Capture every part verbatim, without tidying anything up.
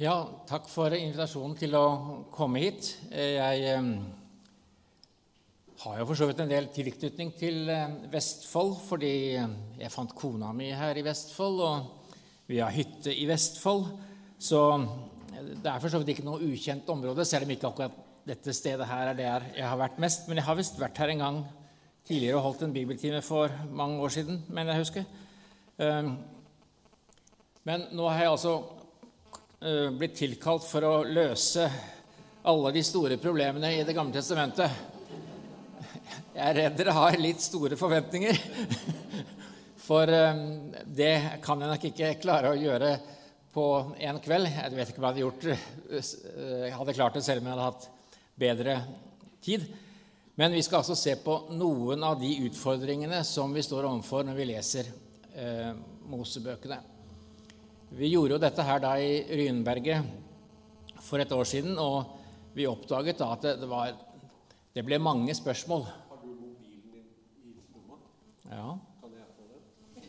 Ja, takk for invitasjonen til å komme hit. Jeg eh, har jo for så vidt en del tilknytning til eh, Vestfold, fordi jeg fant kona mi her i Vestfold, og vi har hytte i Vestfold, så det er for så vidt ikke noe ukjent område, selv om ikke akkurat dette stedet her er der jeg har vært mest, men jeg har visst vært her en gang tidligere og holdt en bibeltime for mange år siden, men jeg husker. Eh, men nå har jeg altså blitt tilkalt for å løse alle de store problemene i Det gamle testamentet. Jeg er redd dere har litt store forventninger, for det kan jeg nok ikke klare å gjøre på en kveld. Jeg vet ikke hva jeg hadde gjort. Jeg hadde klart det selv om jeg hadde hatt bedre tid. Men vi skal altså se på noen av de utfordringene som vi står overfor når vi leser eh, Mosebøkene. Vi gjorde jo dette her da i Rynberget for et år siden, og vi oppdaget da at det, var, det ble mange spørsmål. Har du mobilen din i lomma? Ja. Kan jeg få den?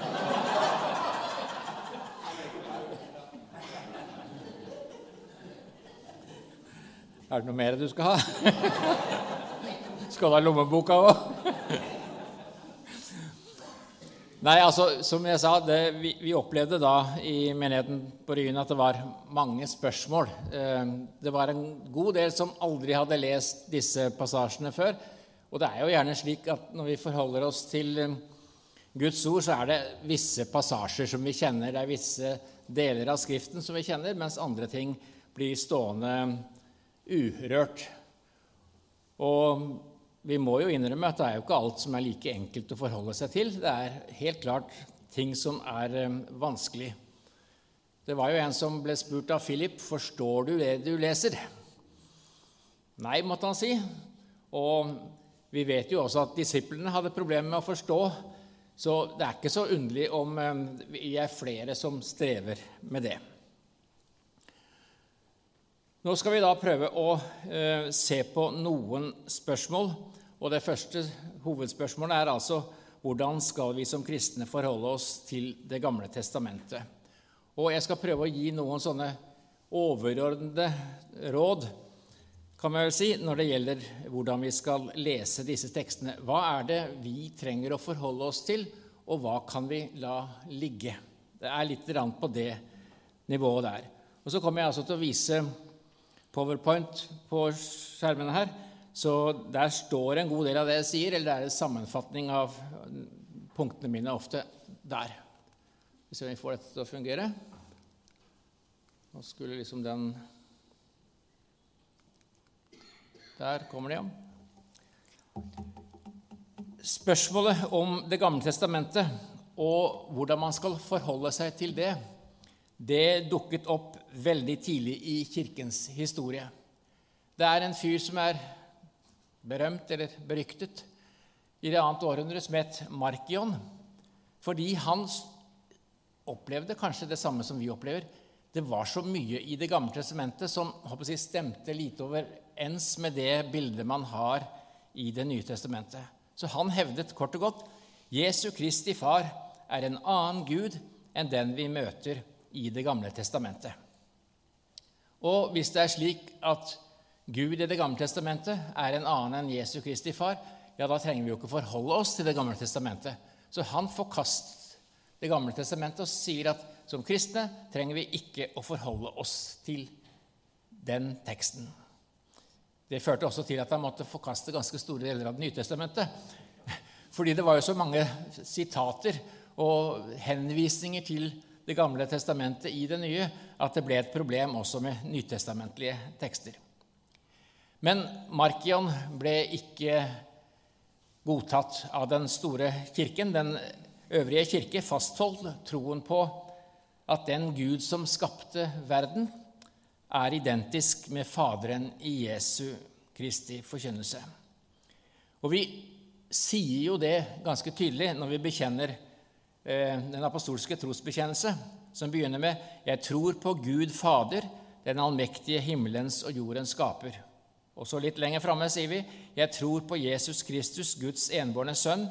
Er det noe mer du skal ha? Skal du ha lommeboka også? Nei, altså, som jeg sa, det, vi, vi opplevde da i menigheten på Ryen at det var mange spørsmål. Det var en god del som aldri hadde lest disse passasjene før, og det er jo gjerne slik at når vi forholder oss til Guds ord, så er det visse passasjer som vi kjenner, det er visse deler av skriften som vi kjenner, mens andre ting blir stående urørt. Og vi må jo innrømme at det er jo ikke alt som er like enkelt å forholde seg til. Det er helt klart ting som er vanskelig. Det var jo en som ble spurt av Philip, «Forstår du det du leser?» Nei, måtte han si. Og vi vet jo også at disiplene hadde problemer med å forstå, så det er ikke så underlig om vi er flere som strever med det. Nå skal vi da prøve å eh, se på noen spørsmål, og det første hovedspørsmålet er altså hvordan skal vi som kristne forholde oss til Det gamle testamentet. Og jeg skal prøve å gi noen sånne overordnede råd, kan man vel si, når det gjelder hvordan vi skal lese disse tekstene. Hva er det vi trenger å forholde oss til, og hva kan vi la ligge? Det er litt på det nivået der. Og så kommer jeg altså til å vise PowerPoint på skjermene her, så der står en god del av det jeg sier, eller det er en sammenfatning av punktene mine ofte der. Hvis vi får dette til å fungere. Nå skulle liksom den... Der kommer det, ja. Spørsmålet om Det gamle testamentet og hvordan man skal forholde seg til det, det dukket opp veldig tidlig i kirkens historie. Det er en fyr som er berømt eller beryktet i det annet århundre som het Markion, fordi han opplevde kanskje det samme som vi opplever. Det var så mye i Det gamle testamentet som håper jeg, stemte litt overens med det bildet man har i Det nye testamentet. Så han hevdet kort og godt, Jesu Kristi far er en annen Gud enn den vi møter i Det gamle testamentet. Og hvis det er slik at Gud i Det gamle testamentet er en annen enn Jesu Kristi far, ja, da trenger vi jo ikke forholde oss til Det gamle testamentet. Så han forkastet Det gamle testamentet og sier at som kristne trenger vi ikke å forholde oss til den teksten. Det førte også til at han måtte forkaste ganske store deler av Det nye testamentet, fordi det var jo så mange sitater og henvisninger til Det gamle testamentet i det nye, at det ble et problem også med nytestamentlige tekster. Men Markion ble ikke godtatt av den store kirken. Den øvrige kirke fastholdt troen på at den Gud som skapte verden er identisk med Faderen i Jesu Kristi forkynnelse. Og vi sier jo det ganske tydelig når vi bekjenner den apostolske trosbekjennelse, som begynner med «Jeg tror på Gud Fader, den allmektige himmelens og jordens skaper». Og så litt lenger fremme sier vi «Jeg tror på Jesus Kristus, Guds enbårne sønn,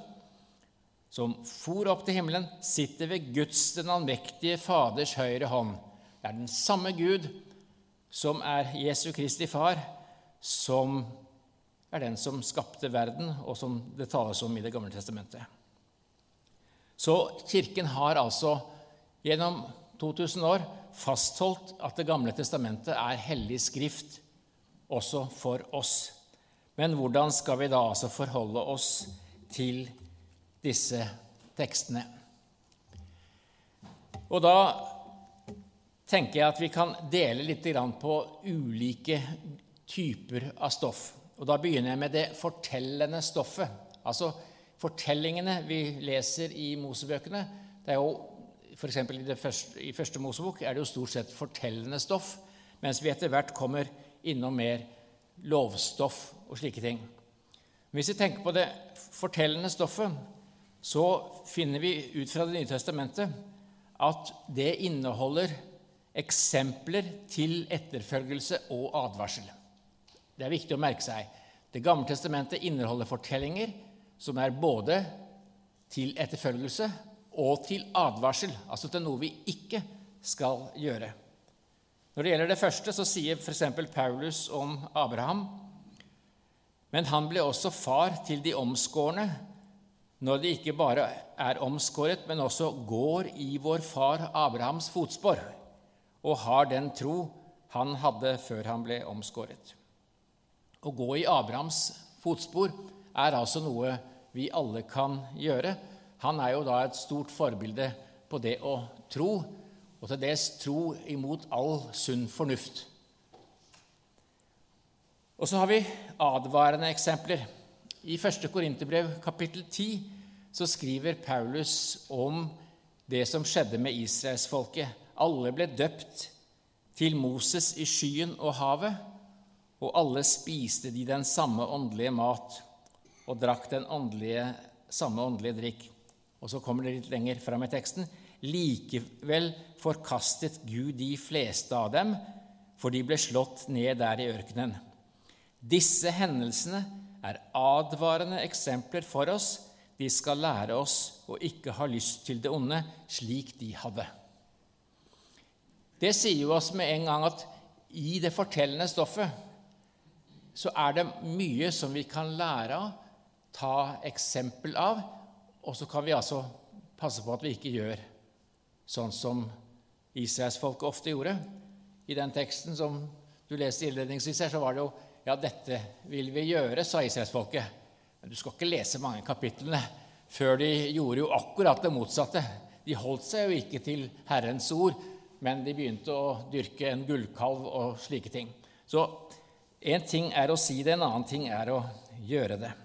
som for opp til himmelen, sitter ved Guds den allmektige Faders høyre hånd. Det er den samme Gud som er Jesu Kristi far, som er den som skapte verden, og som det tales om i Det gamle testamentet. Så kirken har altså gjennom to tusen år fastholdt at Det gamle testamentet er hellig skrift også for oss. Men hvordan skal vi da altså forholde oss til disse tekstene? Og da tenker jeg at vi kan dele litt på ulike typer av stoff. Og da begynner jeg med det fortellende stoffet. Altså fortellingene vi leser i Mosebøkene. Det er jo, for eksempel i, det første, i første Mosebok er det jo stort sett fortellende stoff, mens vi etter hvert kommer innom mer lovstoff og slike ting. Hvis vi tenker på det fortellende stoffet, så finner vi ut fra Det nye testamentet at det inneholder eksempler til etterfølgelse og advarsel. Det er viktig å merke seg. Det gamle testamentet inneholder fortellinger som er både til etterfølgelse og til advarsel, altså til noe vi ikke skal gjøre. Når det gjelder det første, så sier for eksempel Paulus om Abraham: men han ble også far til de omskårne, når de ikke bare er omskåret, men også går i vår far Abrahams fotspor, og har den tro han hadde før han ble omskåret. Å gå i Abrahams fotspor er altså noe vi alle kan gjøre. Han er jo da et stort forbilde på det å tro, og til dels tro imot all sunn fornuft. Og så har vi advarende eksempler. I første Korinterbrev kapittel ti så skriver Paulus om det som skjedde med Israelsfolket. Alle ble døpt til Moses i skyen og havet, og alle spiste de den samme åndelige mat og drakk den åndelige, samme åndelige drikk. Og så kommer det litt lenger frem i teksten. Likevel forkastet Gud de fleste av dem, for de ble slått ned der i ørkenen. Disse hendelsene er advarende eksempler for oss. De skal lære oss å ikke ha lyst til det onde, slik de hadde. Det sier jo oss med en gang at i det fortellende stoffet så er det mye som vi kan lære av, ta eksempel av, og så kan vi altså passe på at vi ikke gjør sånn som Israelsfolket ofte gjorde. I den teksten som du leste innledningsvis her, så var det jo, ja, dette vil vi gjøre, sa Israelsfolket. Men du skal ikke lese mange kapitlene før de gjorde jo akkurat det motsatte. De holdt seg jo ikke til Herrens ord, men de begynte å dyrke en gullkalv og slike ting. Så en ting er å si det, en annen ting er å gjøre det.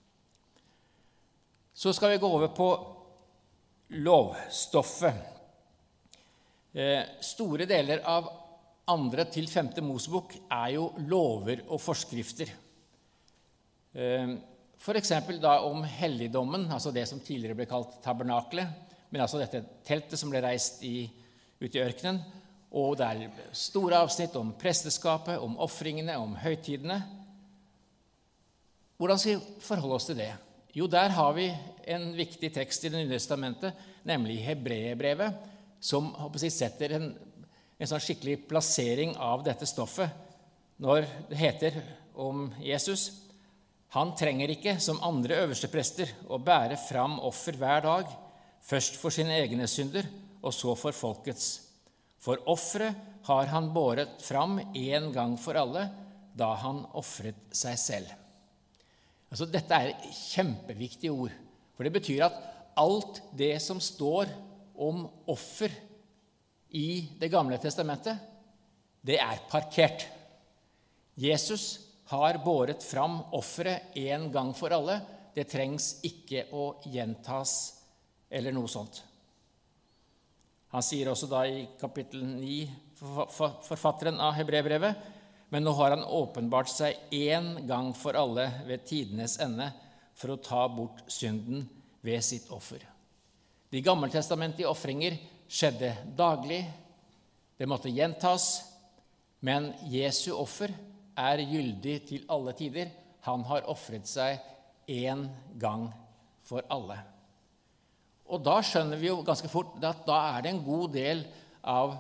Så skal vi gå over på lovstoffet. Eh, store deler av andre til femte Mosebok er jo lover og forskrifter. Eh, for eksempel da om helligdommen, altså det som tidligere ble kalt tabernaklet, men altså dette teltet som ble reist i, ut i ørkenen, og det er store avsnitt om presteskapet, om offringene, om høytidene. Hvordan skal vi forholde oss til det? Jo, der har vi en viktig tekst i Det nye testamentet, nemlig Hebreerbrevet, som setter en, en sånn skikkelig plassering av dette stoffet, når det heter om Jesus: han trenger ikke, som andre øversteprester, å bære fram offer hver dag, først for sine egne synder, og så for folkets. For offeret har han båret fram en gang for alle, da han offret seg selv. Altså, dette er kjempeviktige ord, for det betyr at alt det som står om offer i Det gamle testamentet, det er parkert. Jesus har båret fram offeret en gang for alle. Det trengs ikke å gjentas eller noe sånt. Han sier også da i kapittel ni, forfatteren av Hebreerbrevet: men nå har han åpenbart seg en gang for alle ved tidenes ende for å ta bort synden ved sitt offer. De gammeltestamentlige offringer skjedde daglig, det måtte gjentas, men Jesu offer er gyldig til alle tider. Han har offret seg en gang for alle. Og da skjønner vi jo ganske fort at da er det en god del av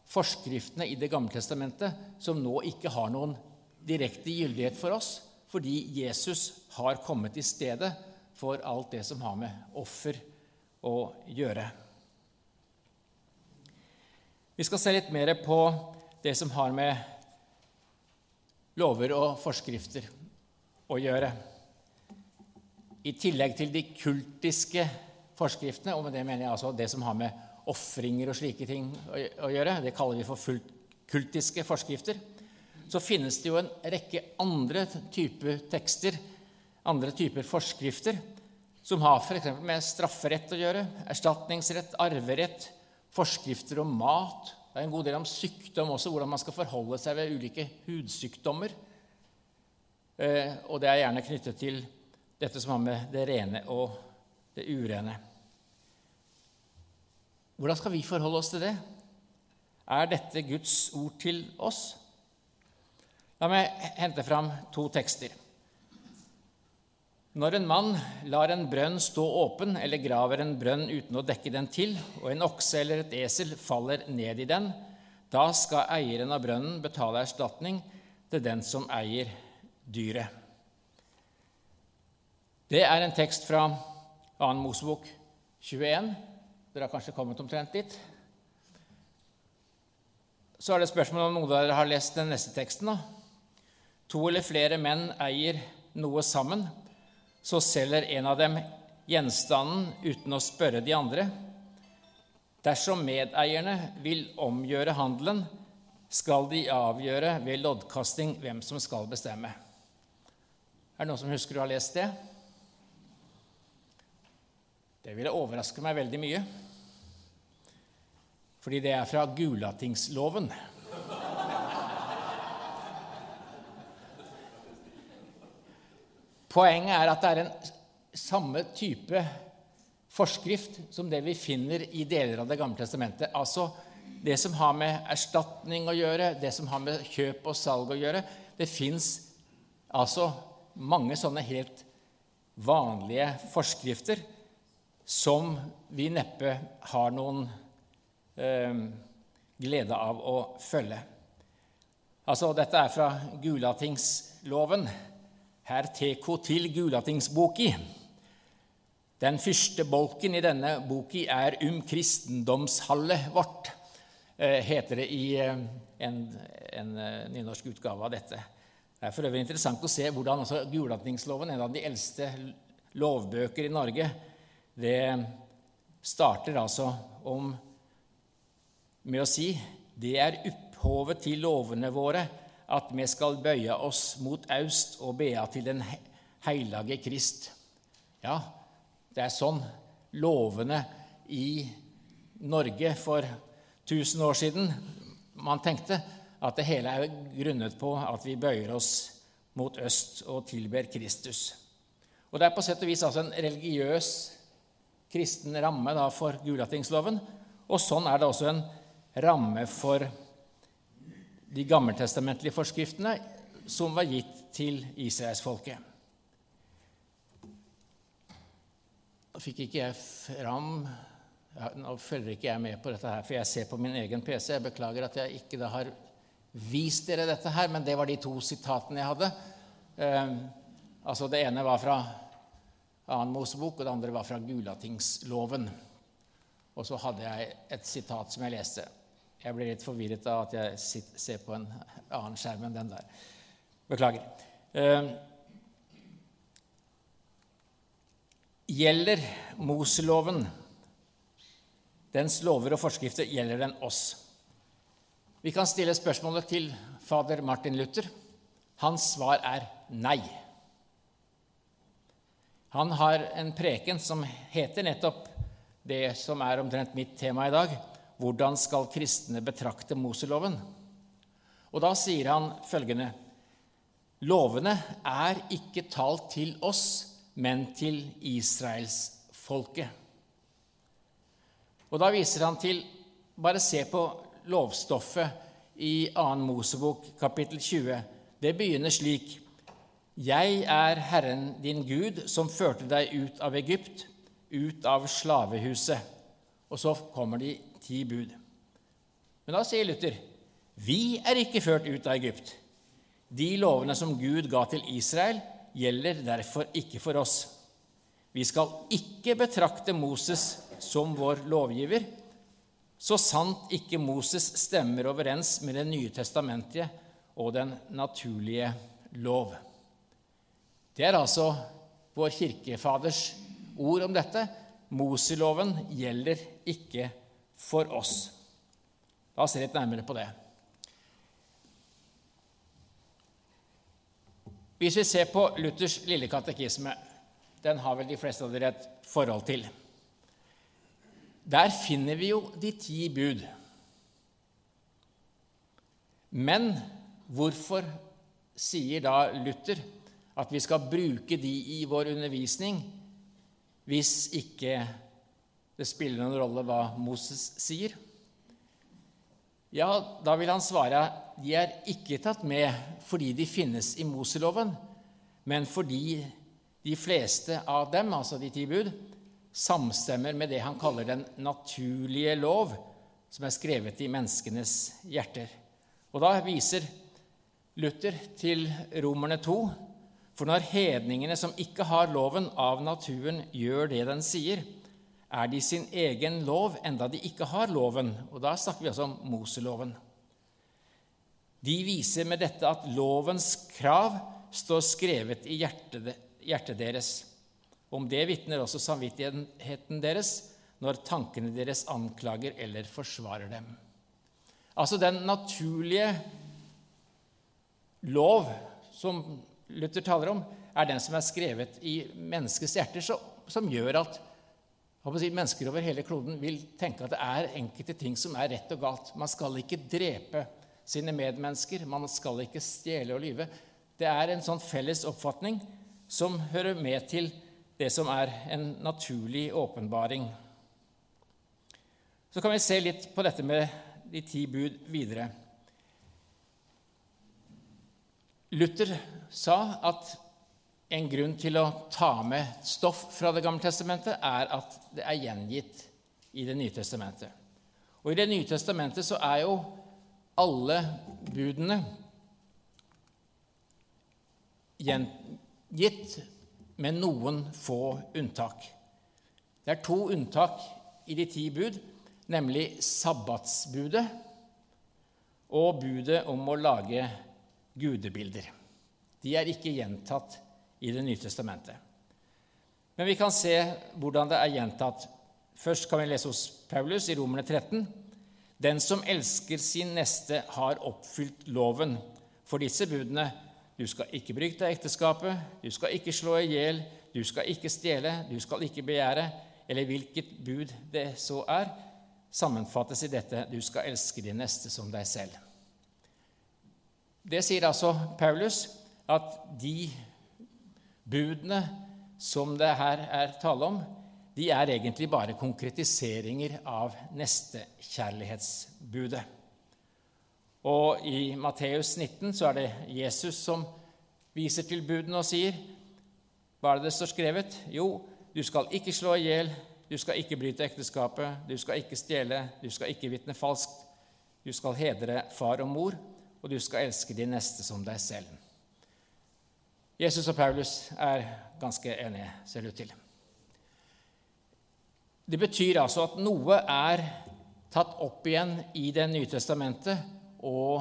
forskriftene i Det gamle testamentet som nå ikke har noen direkte gyldighet for oss, fordi Jesus har kommet i stedet for alt det som har med offer å gjøre. Vi skal se litt mer på det som har med lover og forskrifter å gjøre. I tillegg til de kultiske forskriftene, og med det mener jeg altså det som har med offringer og slike ting å gjøre, det kaller vi for kultiske forskrifter, så finnes det jo en rekke andre typer tekster, andre typer forskrifter, som har for eksempel med strafferett å gjøre, erstatningsrett, arverett, forskrifter om mat. Det er en god del om sykdom også, hvordan man skal forholde seg ved ulike hudsykdommer. Eh, og det er gjerne knyttet til dette som har med det rene og det urene. Hvordan skal vi forholde oss til det? Er dette Guds ord til oss? La meg hente fram to tekster. Når en mann lar en brønn stå åpen eller graver en brønn uten å dekke den til, og en okse eller et esel faller ned i den, da skal eieren av brønnen betale erstatning til den som eier dyret. Det er en tekst fra Annen Mosebok tjueen. Dere har kanskje kommet omtrent dit. Så er det spørsmål om noen av dere har lest den neste teksten. Da. To eller flere menn eier noe sammen, så selger en av dem gjenstanden uten å spørre de andre. Dersom medeierne vil omgjøre handelen, skal de avgjøre ved loddkasting hvem som skal bestemme. Er det noen som husker å ha lest det? Det ville overraske meg veldig mye, fordi det er fra Gulatingsloven. Poenget er at det er en samme type forskrift som det vi finner i deler av Det gamle testamentet. Altså det som har med erstatning å gjøre, det som har med kjøp og salg å gjøre. Det finnes altså mange sånne helt vanlige forskrifter som vi neppe har noen eh, glede av å følge. Altså dette er fra Gulatingsloven. Her teko til Gulatingsboki. Den første bolken i denne boki er um kristendomshalle vårt, heter det i en, en nynorsk utgave av dette. Det er for øvrig interessant å se hvordan altså Gulatingsloven, en av de eldste lovbøker i Norge, det starter altså om med å si det er opphovet til lovene våre, at vi skal bøye oss mot aust og bea til den heilage Krist. Ja, det er sånn lovene i Norge for tusen år siden man tenkte at det hele er grunnet på at vi bøyer oss mot øst og tilber Kristus. Og det er på sett og vis altså en religiøs kristen ramme da, for Gulatingsloven, og sånn er det også en ramme for de gammeltestamentlige forskriftene som var gitt til Israelsfolket. Nå fikk ikke jeg fram, ja, nå følger ikke jeg med på dette her, for jeg ser på min egen P C. Jeg beklager at jeg ikke da har vist dere dette her, men det var de to sitatene jeg hadde. Eh, altså det ene var fra Annen Mosebok, og det andre var fra Gulatingsloven. Og så hadde jeg et sitat som jeg leste. Jeg ble litt forvirret av at jeg sitter, ser på en annen skjerm enn den der. Beklager. Eh, gjelder Moseloven, dens lover og forskrifter, gjelder den oss? Vi kan stille spørsmålet til fader Martin Luther. Hans svar er nei. Han har en preken som heter nettopp det som er omtrent mitt tema i dag. Hvordan skal kristne betrakte Moseloven? Og da sier han følgende: lovene er ikke talt til oss, men til Israels folke. Og da viser han til, bare se på lovstoffet i Annen Mosebok kapittel tjue. Det begynner slik: Jeg er Herren din Gud, som førte deg ut av Men da sier Luther, vi er ikke ført ut av Egypt. De lovene som Gud ga til Israel, gjelder derfor ikke for oss. Vi skal ikke betrakte Moses som vår lovgiver, så sant ikke Moses stemmer overens med det nye testamentet og den naturlige lov. Det er altså vår kirkefaders ord om dette. Moseloven gjelder ikke for oss. La oss se litt nærmere på det. Hvis vi ser på Luthers lille katekisme, den har vel de fleste av dere et forhold til. Der finner vi jo de ti bud. Men hvorfor sier da Luther at vi skal bruke de i vår undervisning, hvis ikke det spiller noen rolle hva Moses sier? Ja, da vil han svare, de er ikke tatt med fordi de finnes i Moseloven, men fordi de fleste av dem, altså de ti bud, samstemmer med det han kaller den naturlige lov, som er skrevet i menneskenes hjerter. Og da viser Luther til Romerne to, for når hedningene som ikke har loven av naturen gjør det den sier, er de sin egen lov enda de ikke har loven, og da snakker vi altså om Moseloven. De viser med dette at lovens krav står skrevet i hjertet, hjertet deres. Om det vitner også samvittigheten deres når tankene deres anklager eller forsvarer dem. Altså den naturlige lov som Luther taler om, er den som er skrevet i menneskets hjerter, som gjør at si, mennesker over hele kloden vil tenke at det er enkelte ting som er rett og galt. Man skal ikke drepe sine medmennesker, man skal ikke stjele og lyve. Det er en sånn felles oppfatning som hører med til det som er en naturlig åpenbaring. Så kan vi se litt på dette med de ti bud videre. Luther sa at en grunn til å ta med stoff fra Det gamle testamentet er at det er gjengitt i Det nye testamentet. Og i Det nye testamentet så er jo alle budene gjengitt med noen få unntak. Det er to unntak i de ti bud, nemlig sabbatsbudet og budet om å lage gudebilder. De er ikke gjentatt i Det nye testamentet. Men vi kan se hvordan det er gjentatt. Først kan vi lese hos Paulus i Romerne tretten. Den som elsker sin neste har oppfylt loven. For disse budene, du skal ikke bryte ekteskapet, du skal ikke slå i hjel, du skal ikke stjele, du skal ikke begjære, eller hvilket bud det så er, sammenfattes i dette, du skal elske din neste som deg selv. Det sier altså Paulus, at de budene som det her er tale om, de er egentlig bare konkretiseringer av nestekjærlighetsbudet. Og i Matteus nitten så er det Jesus som viser til budene og sier, hva er det det står skrevet? Jo, du skal ikke slå i hjel, du skal ikke bryte ekteskapet, du skal ikke stjele, du skal ikke vitne falskt, du skal hedre far og mor, og du skal elske din neste som deg selv. Jesus og Paulus er ganske enige, ser det ut til. Det betyr altså at noe er tatt opp igjen i Det nye testamentet og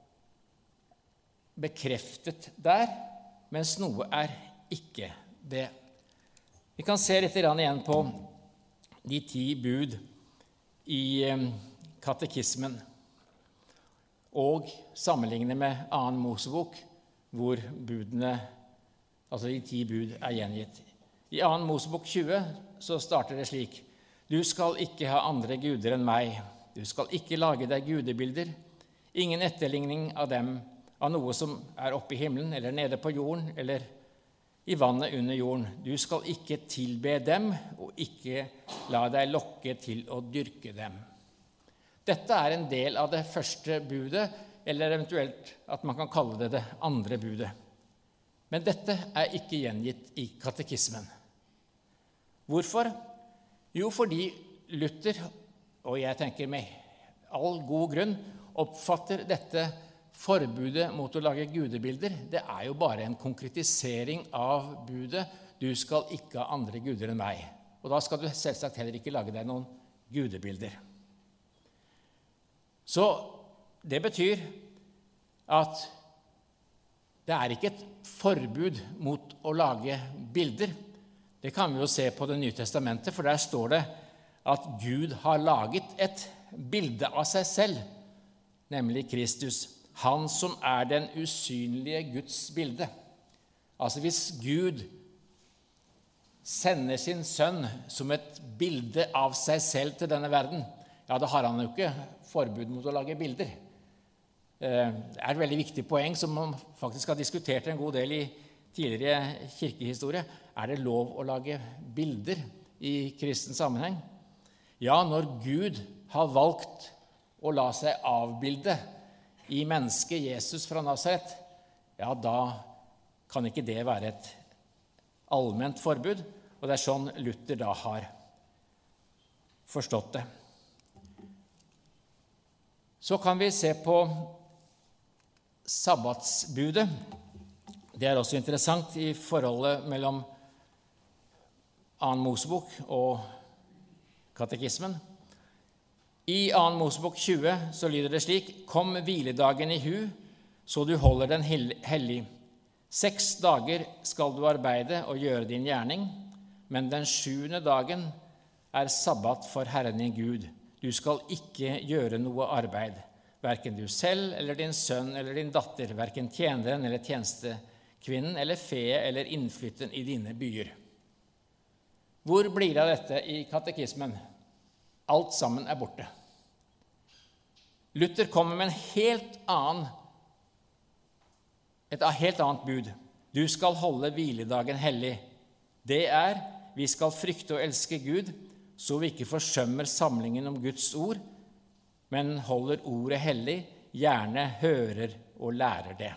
bekreftet der, mens noe er ikke det. Vi kan se litt igjen på de ti bud i katekismen og sammenligne med annen Mosebok, hvor budene, altså de ti bud, er gjengitt. I annen Mosebok tjue så starter det slik: Du skal ikke ha andre guder enn meg. Du skal ikke lage deg gudebilder. Ingen etterligning av dem, av noe som er oppe i himmelen, eller nede på jorden, eller i vannet under jorden. Du skal ikke tilbe dem, og ikke la deg lokke til å dyrke dem. Dette er en del av det første budet, eller eventuelt at man kan kalle det det andre budet. Men dette er ikke gjengitt i katekismen. Hvorfor? Jo, fordi Luther, og jeg tenker med all god grunn, oppfatter dette forbudet mot å lage gudebilder, det er jo bare en konkretisering av budet, du skal ikke ha andre guder enn meg. Og da skal du selvsagt heller ikke lage deg noen gudebilder. Så det betyr at det er ikke et forbud mot å lage bilder. Det kan vi jo se på Det nye testamentet, for der står det at Gud har laget et bilde av seg selv, nemlig Kristus, han som er den usynlige Guds bilde. Altså hvis Gud sender sin sønn som et bilde av seg selv til denne verden, ja, da har han jo ikke forbud mot å lage bilder. Det er et veldig viktig poeng som man faktisk har diskutert en god del i tidligere kirkehistorie. Er det lov å lage bilder i kristen sammenheng? Ja, når Gud har valgt å la seg avbilde i mennesket Jesus fra Nazaret, ja, da kan ikke det være et allment forbud, og det er sånn Luther da har forstått det. Så kan vi se på sabbatsbudet. Det er også interessant i forholdet mellom annen Mosebok og katekismen. I annen Mosebok tjue så lyder det slik: «Kom hviledagen i hu, så du holder den hellig. Seks dager skal du arbeide og gjøre din gjerning, men den sjuende dagen er sabbat for Herren din Gud. Du skal ikke gjøre noe arbeid, hverken du selv eller din sønn eller din datter, hverken tjeneren eller tjenestekvinnen eller fe eller innflytten i dine byer.» Hvor blir det av dette i katekismen? Alt sammen er borte. Luther kommer med en helt annen, et helt annet bud. Du skal holde hviledagen hellig. Det er, vi skal frykte og elske Gud, så vi ikke forsømmer samlingen om Guds ord, men holder ordet hellig, gjerne hører og lærer det.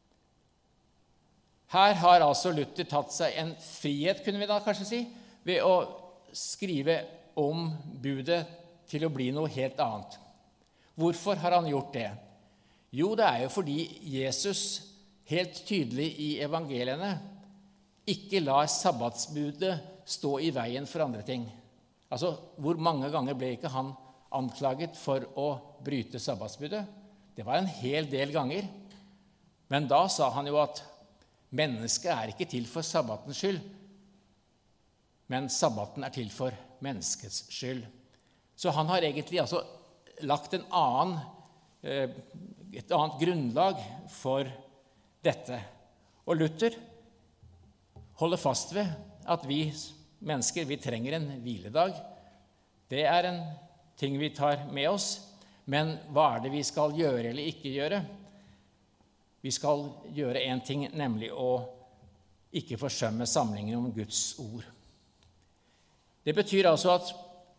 Her har altså Luther tatt seg en frihet, kunne vi da kanskje si, ved å skrive om budet til å bli noe helt annet. Hvorfor har han gjort det? Jo, det er jo fordi Jesus helt tydelig i evangeliene ikke lar sabbatsbudet stå i veien for andre ting. Altså, hvor mange ganger ble ikke han anklaget for å bryte sabbatsbudet? Det var en hel del ganger. Men da sa han jo at mennesket er ikke til for sabbatens skyld, men sabbaten er til for menneskets skyld. Så han har egentlig altså lagt en annen, et annet grunnlag for dette. Og Luther holder fast ved at vi mennesker, vi trenger en hviledag. Det er en ting vi tar med oss, men hva er det vi skal gjøre eller ikke gjøre? Vi skal gjøre en ting, nemlig å ikke forsømme samlingen om Guds ord. Det betyr altså at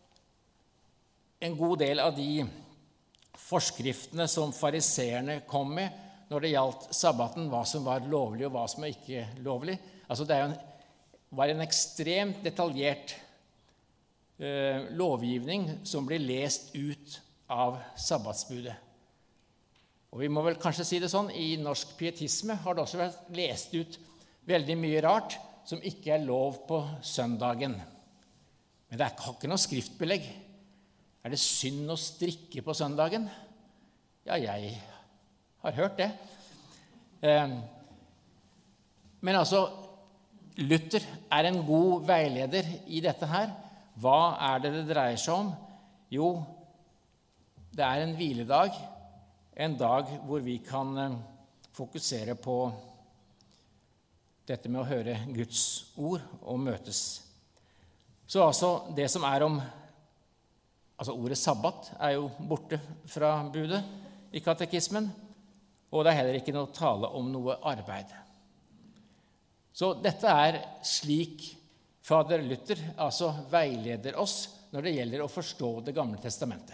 en god del av de forskriftene som fariseerne kom med når det gjaldt sabbaten, hva som var lovlig og hva som var ikke lovlig, altså det en, var en ekstremt detaljert eh, lovgivning som ble lest ut av sabbatsbudet. Og vi må vel kanskje si det sånn, i norsk pietisme har det også vært lest ut veldig mye rart som ikke er lov på søndagen. Men det er ikke noe skriftbelegg. Er det synd å strikke på søndagen? Ja, jeg har hørt det. Men altså, Luther er en god veileder i dette her. Hva er det det dreier seg om? Jo, det er en hviledag, en dag hvor vi kan fokusere på dette med å høre Guds ord og møtes. Så altså det som er om, altså ordet sabbat er jo borte fra budet i katekismen, og det er heller ikke noe tale om noe arbeid. Så dette er slik fader Luther altså veileder oss når det gjelder å forstå Det gamle testamentet.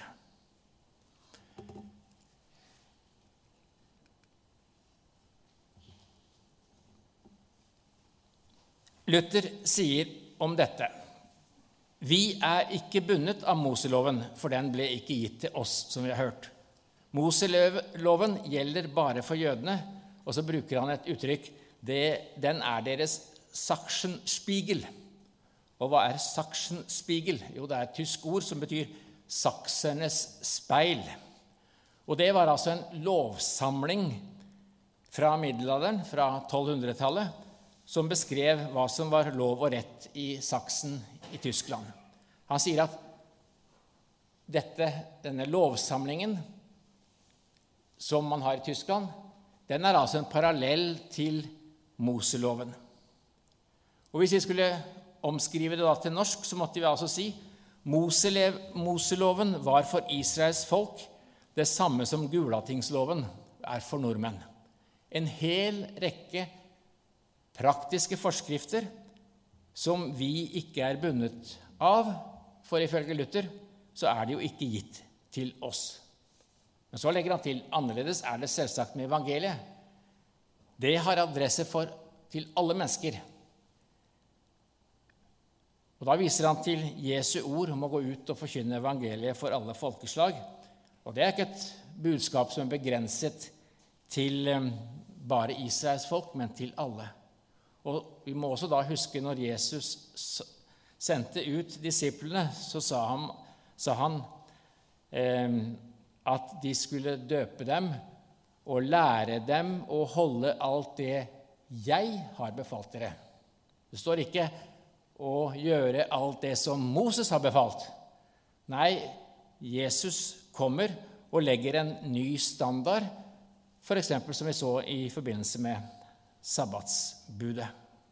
Luther sier om dette: Vi er ikke bundet av Moseloven, for den ble ikke gitt til oss, som vi har hørt. Moseloven gjelder bare for jødene, og så bruker han et uttrykk, det, den er deres Sachsenspiegel. Og hva er Sachsenspiegel? Jo, det er et tysk ord som betyr saksernes speil. Og det var altså en lovsamling fra middelalderen, fra tolvhundretallet, som beskrev hva som var lov og rett i Sachsen i Tyskland. Han sier at dette, denne lovsamlingen som man har i Tyskland, den er altså en parallell til Moseloven. Og hvis vi skulle omskrive det da til norsk, så måtte vi altså si Moselev, Moseloven var for Israels folk det samme som Gulatingsloven er for nordmenn. En hel rekke praktiske forskrifter som vi ikke er bundet av, for ifølge Luther så er det jo ikke gitt til oss. Men så legger han til, annerledes er det selvsagt med evangeliet. Det har adresse for til alle mennesker. Og da viser han til Jesu ord om å gå ut og forkynne evangeliet for alle folkeslag. Og det er ikke et budskap som er begrenset til bare Israels folk, men til alle. Og vi må også da huske når Jesus sendte ut disiplene, så sa han, sa han eh, at de skulle døpe dem og lære dem å holde alt det jeg har befalt dere. Det står ikke å gjøre alt det som Moses har befalt. Nei, Jesus kommer og legger en ny standard, for eksempel som vi så i forbindelse med sabbatsbudet.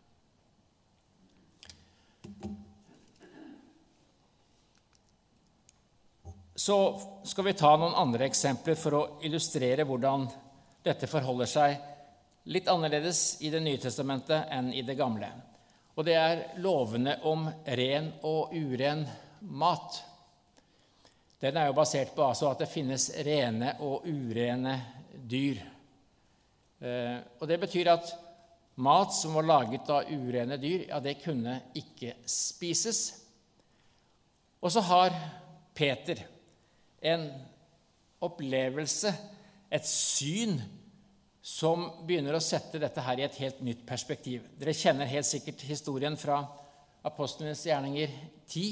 Så skal vi ta noen andre eksempler for å illustrere hvordan dette forholder seg litt annerledes i Det nye testamentet enn i det gamle. Og det er lovene om ren og uren mat. Den er jo basert på altså at det finnes rene og urene dyr. Eh, og det betyr at mat som var laget av urene dyr, ja, det kunne ikke spises. Og så har Peter en opplevelse, et syn, som begynner å sette dette her i et helt nytt perspektiv. Dere kjenner helt sikkert historien fra Apostlenes gjerninger ti,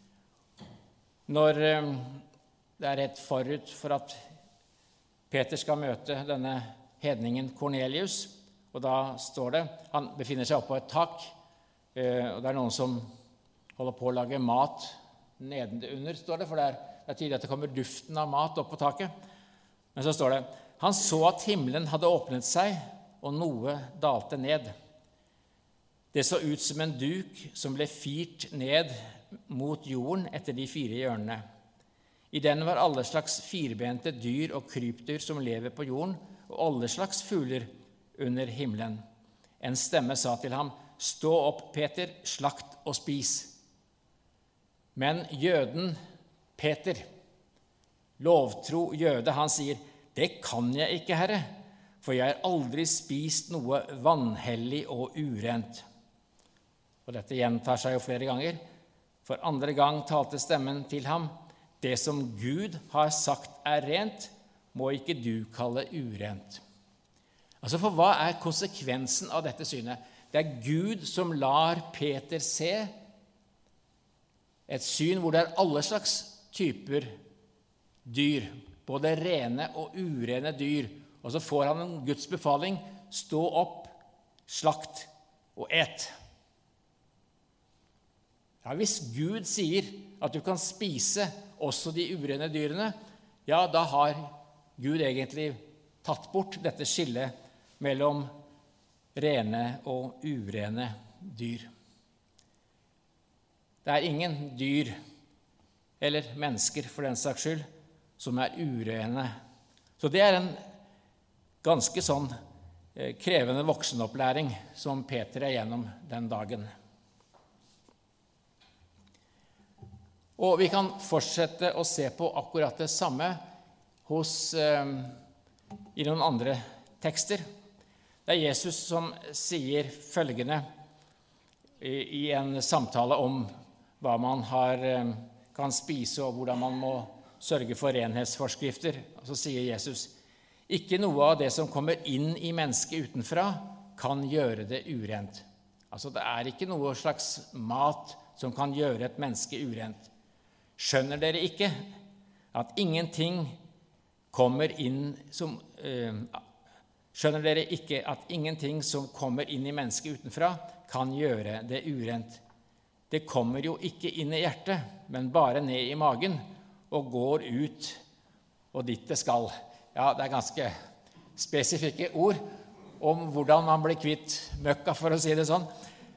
når eh, det er rett forut for at Peter skal møte denne hedningen Cornelius, og da står det, han befinner seg oppe på et tak, eh, og det er noen som holder på å lage mat nedenunder, står det, for det er, det er tydelig at det kommer duften av mat opp på taket. Men så står det, han så at himmelen hadde åpnet seg, og noe dalte ned. Det så ut som en duk som ble firt ned mot jorden etter de fire hjørnene. I den var alle slags firbente dyr og krypdyr som lever på jorden, og alle slags fugler under himmelen. En stemme sa til ham, «Stå opp, Peter, slakt og spis.» Men jøden Peter, lovtro jøde, han sier, «Det kan jeg ikke, Herre, for jeg har aldri spist noe vanhellig og urent.» Og dette gjentar seg jo flere ganger. For andre gang talte stemmen til ham, «Det som Gud har sagt er rent, må ikke du kalle urent.» Altså, for hva er konsekvensen av dette synet? Det er Gud som lar Peter se et syn hvor det er alle slags typer dyr, både rene og urene dyr. Og så får han en Guds befaling, stå opp, slakt og et. Ja, hvis Gud sier at du kan spise også de urene dyrene, ja, da har Gud egentlig tatt bort dette skillet mellom rene og urene dyr. Det er ingen dyr, eller mennesker for den saks skyld, som er urene. Så det er en ganske sånn krevende voksenopplæring som Peter er gjennom den dagen. Og vi kan fortsette å se på akkurat det samme hos, eh, i noen andre tekster. Det er Jesus som sier følgende i, i en samtale om hva man har, kan spise, og hvordan man må sørge for renhetsforskrifter. Og så sier Jesus, ikke noe av det som kommer inn i mennesket utenfra kan gjøre det urent. Altså, det er ikke noe slags mat som kan gjøre et menneske urent. Skjønner dere ikke at ingenting kommer inn som øh, Skjønner dere ikke at ingenting som kommer inn i mennesket utenfra kan gjøre det urent? Det kommer jo ikke inn i hjertet, men bare ned i magen og går ut, og dit det skal. Ja, det er ganske spesifikke ord om hvordan man blir kvitt møkka, for å si det sånn.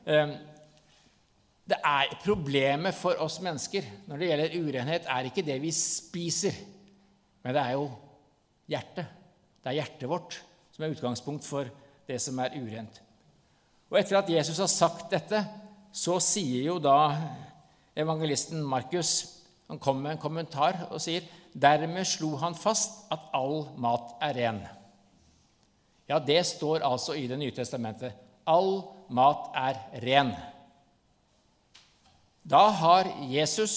Det er problemet for oss mennesker når det gjelder urenhet, er ikke det vi spiser, men det er jo hjertet. Det er hjertet vårt som er utgangspunkt for det som er urent. Og etter at Jesus har sagt dette, så sier jo da evangelisten Markus, han kommer med en kommentar og sier, dermed slo han fast at all mat er ren. Ja, det står altså i Det nye testamentet. All mat er ren. Da har Jesus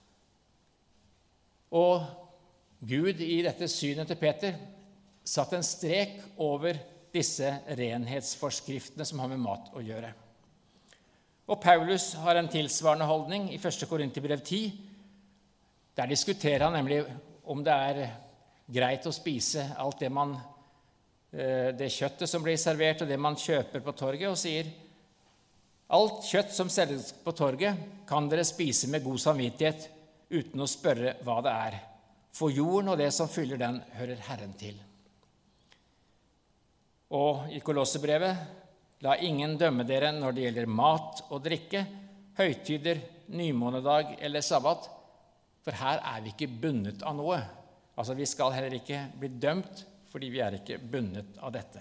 og Gud i dette synet til Peter satt en strek over disse renhetsforskriftene som har med mat å gjøre. Og Paulus har en tilsvarende holdning i første Korinterbrev ti. Der diskuterer han nemlig om det er greit å spise alt det, man, det kjøttet som blir servert, og det man kjøper på torget, og sier, alt kjøtt som selges på torget kan dere spise med god samvittighet, uten å spørre hva det er. For jorden og det som fyller den, hører Herren til. Og i Kolossebrevet, la ingen dømme dere når det gjelder mat og drikke, høytider, nymånedag eller sabbat, for her er vi ikke bundet av noe. Altså, vi skal heller ikke bli dømt, fordi vi er ikke bundet av dette.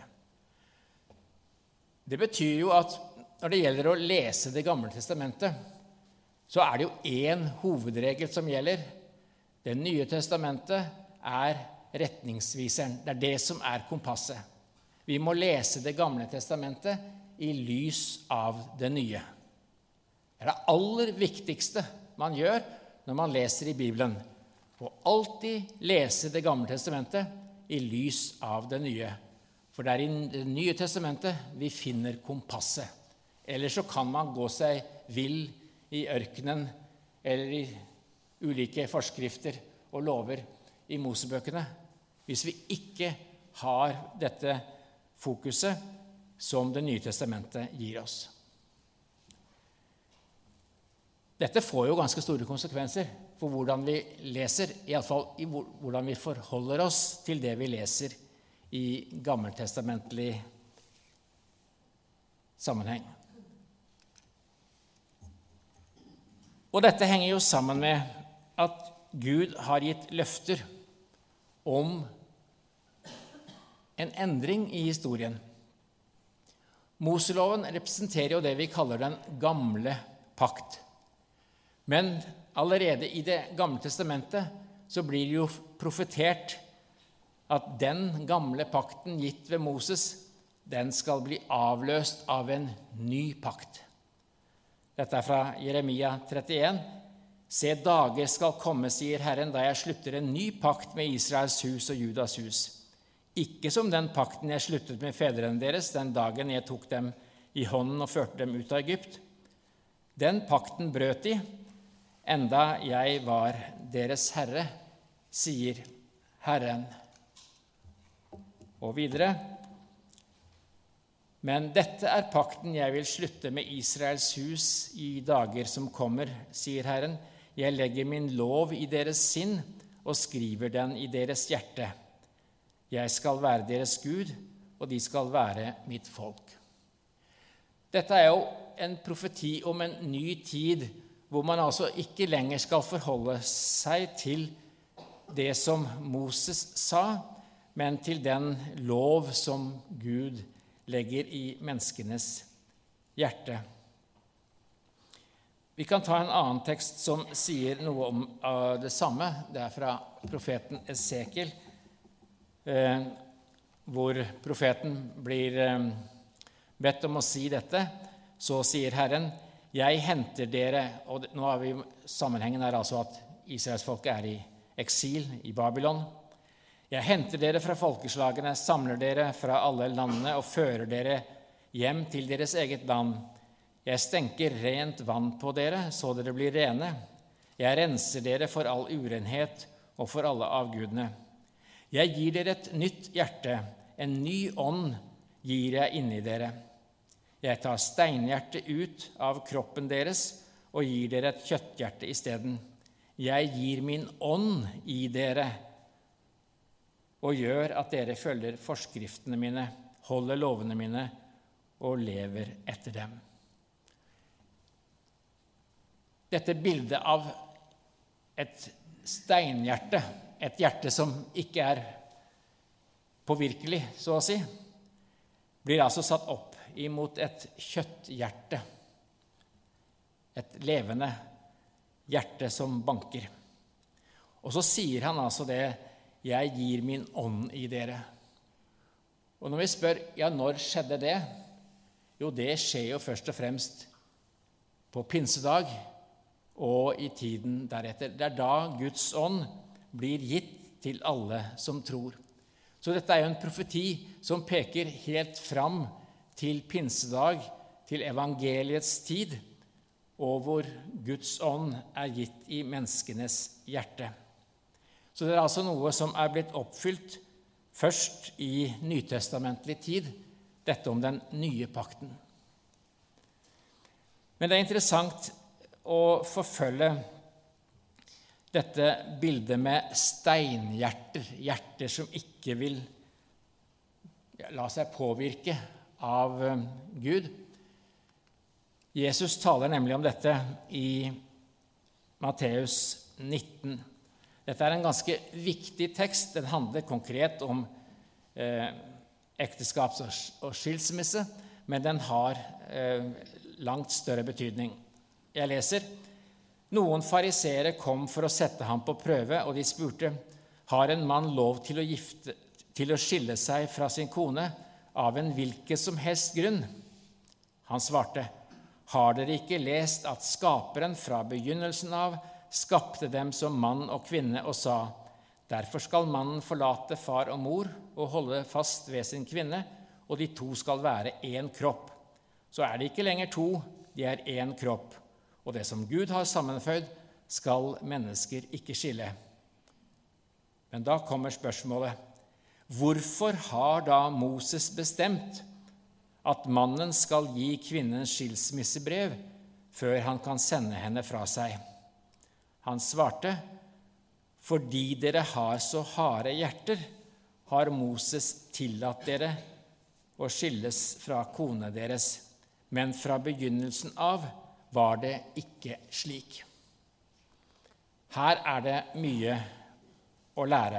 Det betyr jo at når det gjelder å lese Det gamle testamentet, så er det jo en hovedregel som gjelder. Det nye testamentet er retningsviseren. Det er det som er kompasset. Vi må lese Det gamle testamentet i lys av det nye. Det er det aller viktigste man gjør når man leser i Bibelen. Og alltid lese Det gamle testamentet i lys av det nye. For det er i Det nye testamentet vi finner kompasset. Ellers så kan man gå seg vill i ørkenen eller i ulike forskrifter og lover i Mosebøkene, hvis vi ikke har dette fokuset som Det nye testamentet gir oss. Dette får jo ganske store konsekvenser for hvordan vi leser, i alle fall i hvordan vi forholder oss til det vi leser i gammeltestamentlig sammenheng. Og dette henger jo sammen med at Gud har gitt løfter om en endring i historien. Moseloven representerer jo det vi kaller den gamle pakt. Men allerede i Det gamle testamentet så blir det jo profetert at den gamle pakten gitt ved Moses, den skal bli avløst av en ny pakt. Dette er fra Jeremia trettien. Se, dager skal komme, sier Herren, da jeg slutter en ny pakt med Israels hus og Judas hus. Ikke som den pakten jeg sluttet med fedrene deres, den dagen jeg tok dem i hånden og førte dem ut av Egypt. Den pakten brøt de, enda jeg var deres herre, sier Herren. Og videre. Men dette er pakten jeg vil slutte med Israels hus i dager som kommer, sier Herren. Jeg legger min lov i deres sinn og skriver den i deres hjerte. Jeg skal være deres Gud, og de skal være mitt folk. Dette er jo en profeti om en ny tid, hvor man altså ikke lenger skal forholde seg til det som Moses sa, men til den lov som Gud legger i menneskenes hjerte. Vi kan ta en annen tekst som sier noe om det samme. Det er fra profeten Esekiel, hvor profeten blir bedt om å si dette. Så sier Herren, jeg henter dere, og nå er vi, sammenhengen er altså at Israelsfolket er i eksil i Babylon. Jeg henter dere fra folkeslagene, samler dere fra alle landene og fører dere hjem til deres eget land. Jeg stenker rent vann på dere, så dere blir rene. Jeg renser dere for all urenhet og for alle avgudene. Jeg gir dere et nytt hjerte, en ny ånd gir jeg inni dere. Jeg tar steinhjertet ut av kroppen deres og gir dere et kjøtthjerte i stedet. Jeg gir min ånd i dere og gjør at dere følger forskriftene mine, holder lovene mine og lever etter dem. Dette bildet av et steinhjerte, et hjerte som ikke er påvirkelig, så å si, blir altså satt opp imot et kjøtthjerte, et levende hjerte som banker. Og så sier han altså det, jeg gir min ånd i dere. Og når vi spør, ja, når skjedde det? Jo, det skjer jo først og fremst på pinsedag og i tiden deretter. Det er da Guds ånd blir gitt til alle som tror. Så dette er jo en profeti som peker helt fram til pinsedag, til evangeliets tid, og hvor Guds ånd er gitt i menneskenes hjerte. Så det er altså noe som er blitt oppfylt først i nytestamentlig tid, dette om den nye pakten. Men det er interessant å forfølge dette bildet med steinhjerter, hjerter som ikke vil la seg påvirke av Gud. Jesus taler nemlig om dette i Matteus nitten. Dette er en ganske viktig tekst. Den handler konkret om eh, ekteskap og skilsmisse, men den har eh, langt større betydning. Jeg leser: Noen farisere kom for å sette ham på prøve, og de spurte: Har en mann lov til å, gifte, til å skille seg fra sin kone av en hvilken som helst grunn? Han svarte: Har dere ikke lest at skaperen fra begynnelsen av skapte dem som mann og kvinne og sa: Derfor skal mannen forlate far og mor og holde fast ved sin kvinne, og de to skal være én kropp. Så er de ikke lenger to, de er én kropp. Og det som Gud har sammenføyd, skal mennesker ikke skille. Men da kommer spørsmålet: Hvorfor har da Moses bestemt at mannen skal gi kvinnen skilsmissebrev før han kan sende henne fra seg? Han svarte: Fordi dere har så harde hjerter, har Moses tillatt dere å skilles fra kone deres, men fra begynnelsen av var det ikke slik. Her er det mye å lære.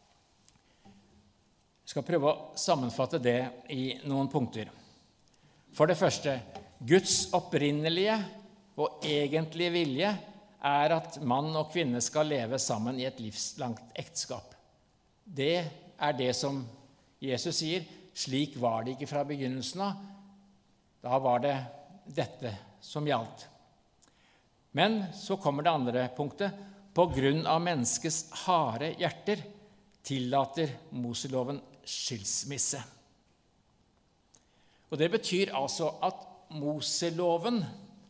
Jeg skal prøve å sammenfatte det i noen punkter. For det første, Guds opprinnelige og egentlige vilje er at mann og kvinne skal leve sammen i et livslangt ekteskap. Det er det som Jesus sier. Slik var det ikke fra begynnelsen av. Da var det dette som gjaldt. Men så kommer det andre punktet. På grunn av menneskets harde hjerter tillater Moseloven skilsmisse. Og det betyr altså at Moseloven,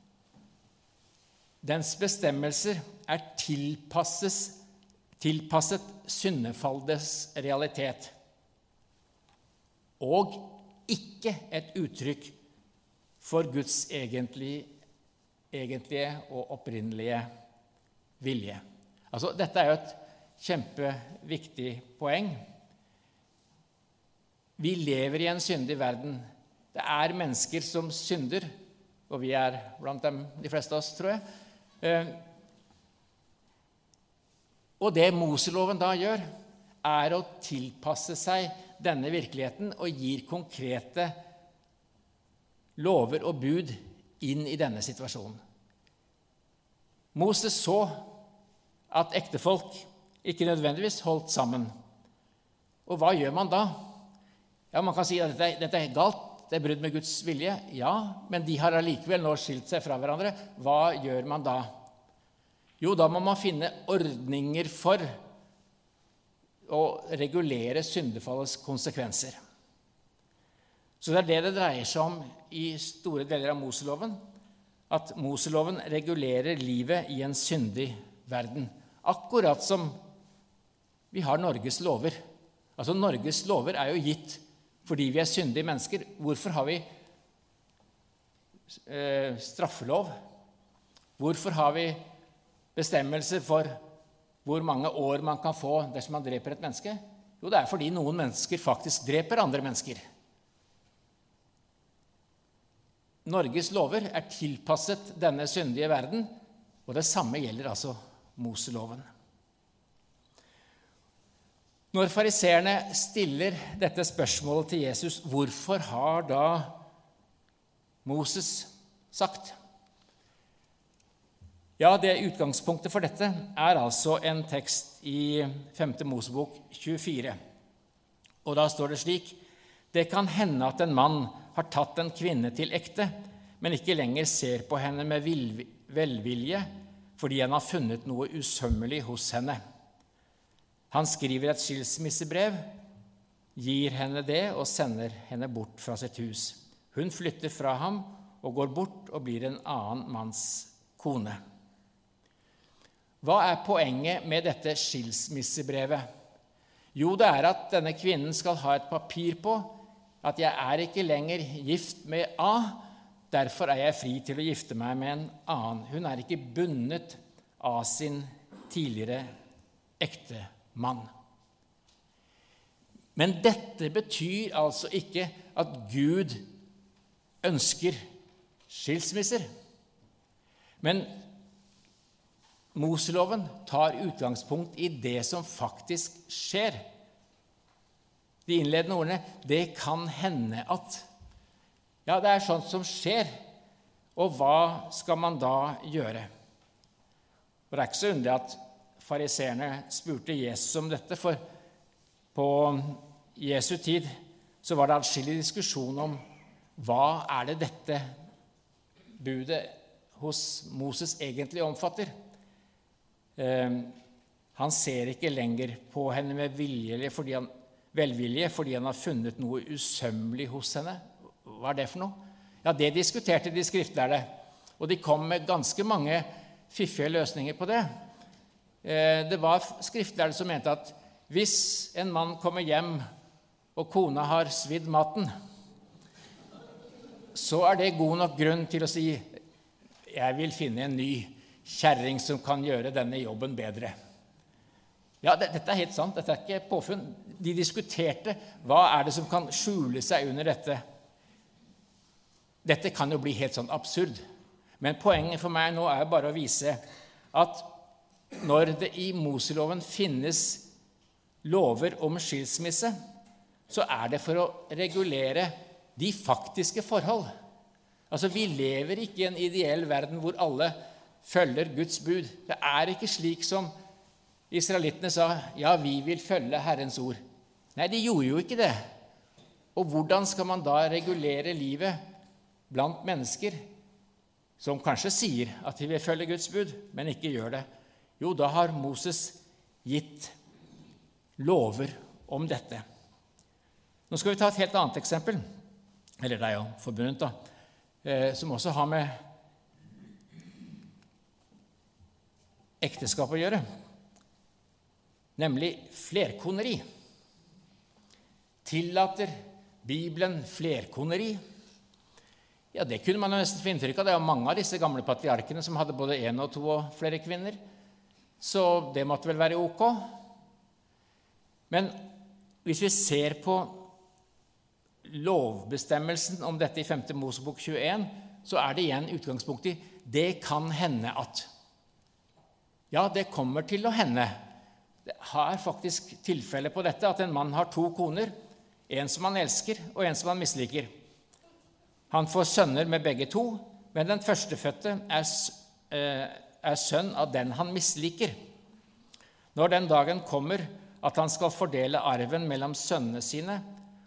dens bestemmelser, er tilpasset, tilpasset syndefallets realitet, og ikke et uttrykk for Guds egentlige, egentlige og opprinnelige vilje. Altså, dette er jo et kjempeviktig poeng. Vi lever i en syndig verden. Det er mennesker som synder, og vi er blant dem, de fleste av oss, tror jeg. Og det Moseloven da gjør, er å tilpasse seg denne virkeligheten og gir konkrete lover og bud inn i denne situasjonen. Moses så at ektefolk ikke nødvendigvis holdt sammen. Og hva gjør man da? Ja, man kan si at dette, dette er galt, det er brudd med Guds vilje. Ja, men de har allikevel nå skilt seg fra hverandre. Hva gjør man da? Jo, da må man finne ordninger for å regulere syndefallets konsekvenser. Så det er det det dreier seg om i store deler av Moseloven, at Moseloven regulerer livet i en syndig verden, akkurat som vi har Norges lover. Altså, Norges lover er jo gitt fordi vi er syndige mennesker. Hvorfor har vi eh, straffelov? Hvorfor har vi bestemmelser for hvor mange år man kan få dersom man dreper et menneske? Jo, det er fordi noen mennesker faktisk dreper andre mennesker. Norges lover er tilpasset denne syndige verden, og det samme gjelder altså Moseloven. Når fariseerne stiller dette spørsmålet til Jesus, hvorfor har da Moses sagt? Ja, det utgangspunktet for dette er altså en tekst i femte Mosebok tjuefire. Og da står det slik: det kan hende at en mann har tatt en kvinne til ekte, men ikke lenger ser på henne med velvilje, fordi han har funnet noe usømmelig hos henne. Han skriver et skilsmissebrev, gir henne det og sender henne bort fra sitt hus. Hun flytter fra ham og går bort og blir en annen manns kone. Hva er poenget med dette skilsmissebrevet? Jo, det er at denne kvinnen skal ha et papir på at jeg er ikke lenger gift med A, derfor er jeg fri til å gifte meg med en annen. Hun er ikke bundet av sin tidligere ektemann. Men dette betyr altså ikke at Gud ønsker skilsmisser. Men Moseloven tar utgangspunkt i det som faktisk skjer. De innledende ordene, det kan hende at. Ja, det er sånt som skjer. Og hva skal man da gjøre? Og det er ikke så underlig at fariseerne spurte Jesus om dette, for på Jesu tid så var det atskillig diskusjon om hva er det dette budet hos Moses egentlig omfatter. Eh, han ser ikke lenger på henne med vilje fordi han, velvilje fordi han har funnet noe usømmelig hos henne. Hva er det for noe? Ja, det diskuterte de skriftlærde, og de kom med ganske mange fiffige løsninger på det. Eh, det var skriftlærde som mente at hvis en mann kommer hjem og kona har svidd maten, så er det god nok grunn til å si jeg vil finne en ny kjerring som kan gjøre denne jobben bedre. Ja, det, dette er helt sant, dette er ikke påfunn. De diskuterte hva er det som kan skjule seg under dette. Dette kan jo bli helt sånn absurd, men poenget for meg nå er bare å vise at når det i Moseloven finnes lover om skilsmisse, så er det for å regulere de faktiske forhold. Altså, vi lever ikke i en ideell verden hvor alle følger Guds bud. Det er ikke slik som israelittene sa, ja, vi vil følge Herrens ord. Nei, de gjorde jo ikke det. Og hvordan skal man da regulere livet blant mennesker som kanskje sier at de vil følge Guds bud, men ikke gjør det? Jo, da har Moses gitt lover om dette. Nå skal vi ta et helt annet eksempel, eller det er jo forbundet da, eh, som også har med ekteskap å gjøre, nemlig flerkoneri. Tillater Bibelen flerkoneri? Ja, det kunne man jo nesten få inntrykk av. Det er jo mange av disse gamle patriarkene som hadde både en og to og flere kvinner, så det måtte vel være ok. Men hvis vi ser på lovbestemmelsen om dette i femte Mosebok tjueen, så er det igjen utgangspunkt i det kan hende at. Ja, det kommer til å hende. Det har faktisk tilfelle på dette at en mann har to koner, en som han elsker og en som han misliker. Han får sønner med begge to, men den førstefødte er, er sønn av den han misliker. Når den dagen kommer at han skal fordele arven mellom sønnene sine,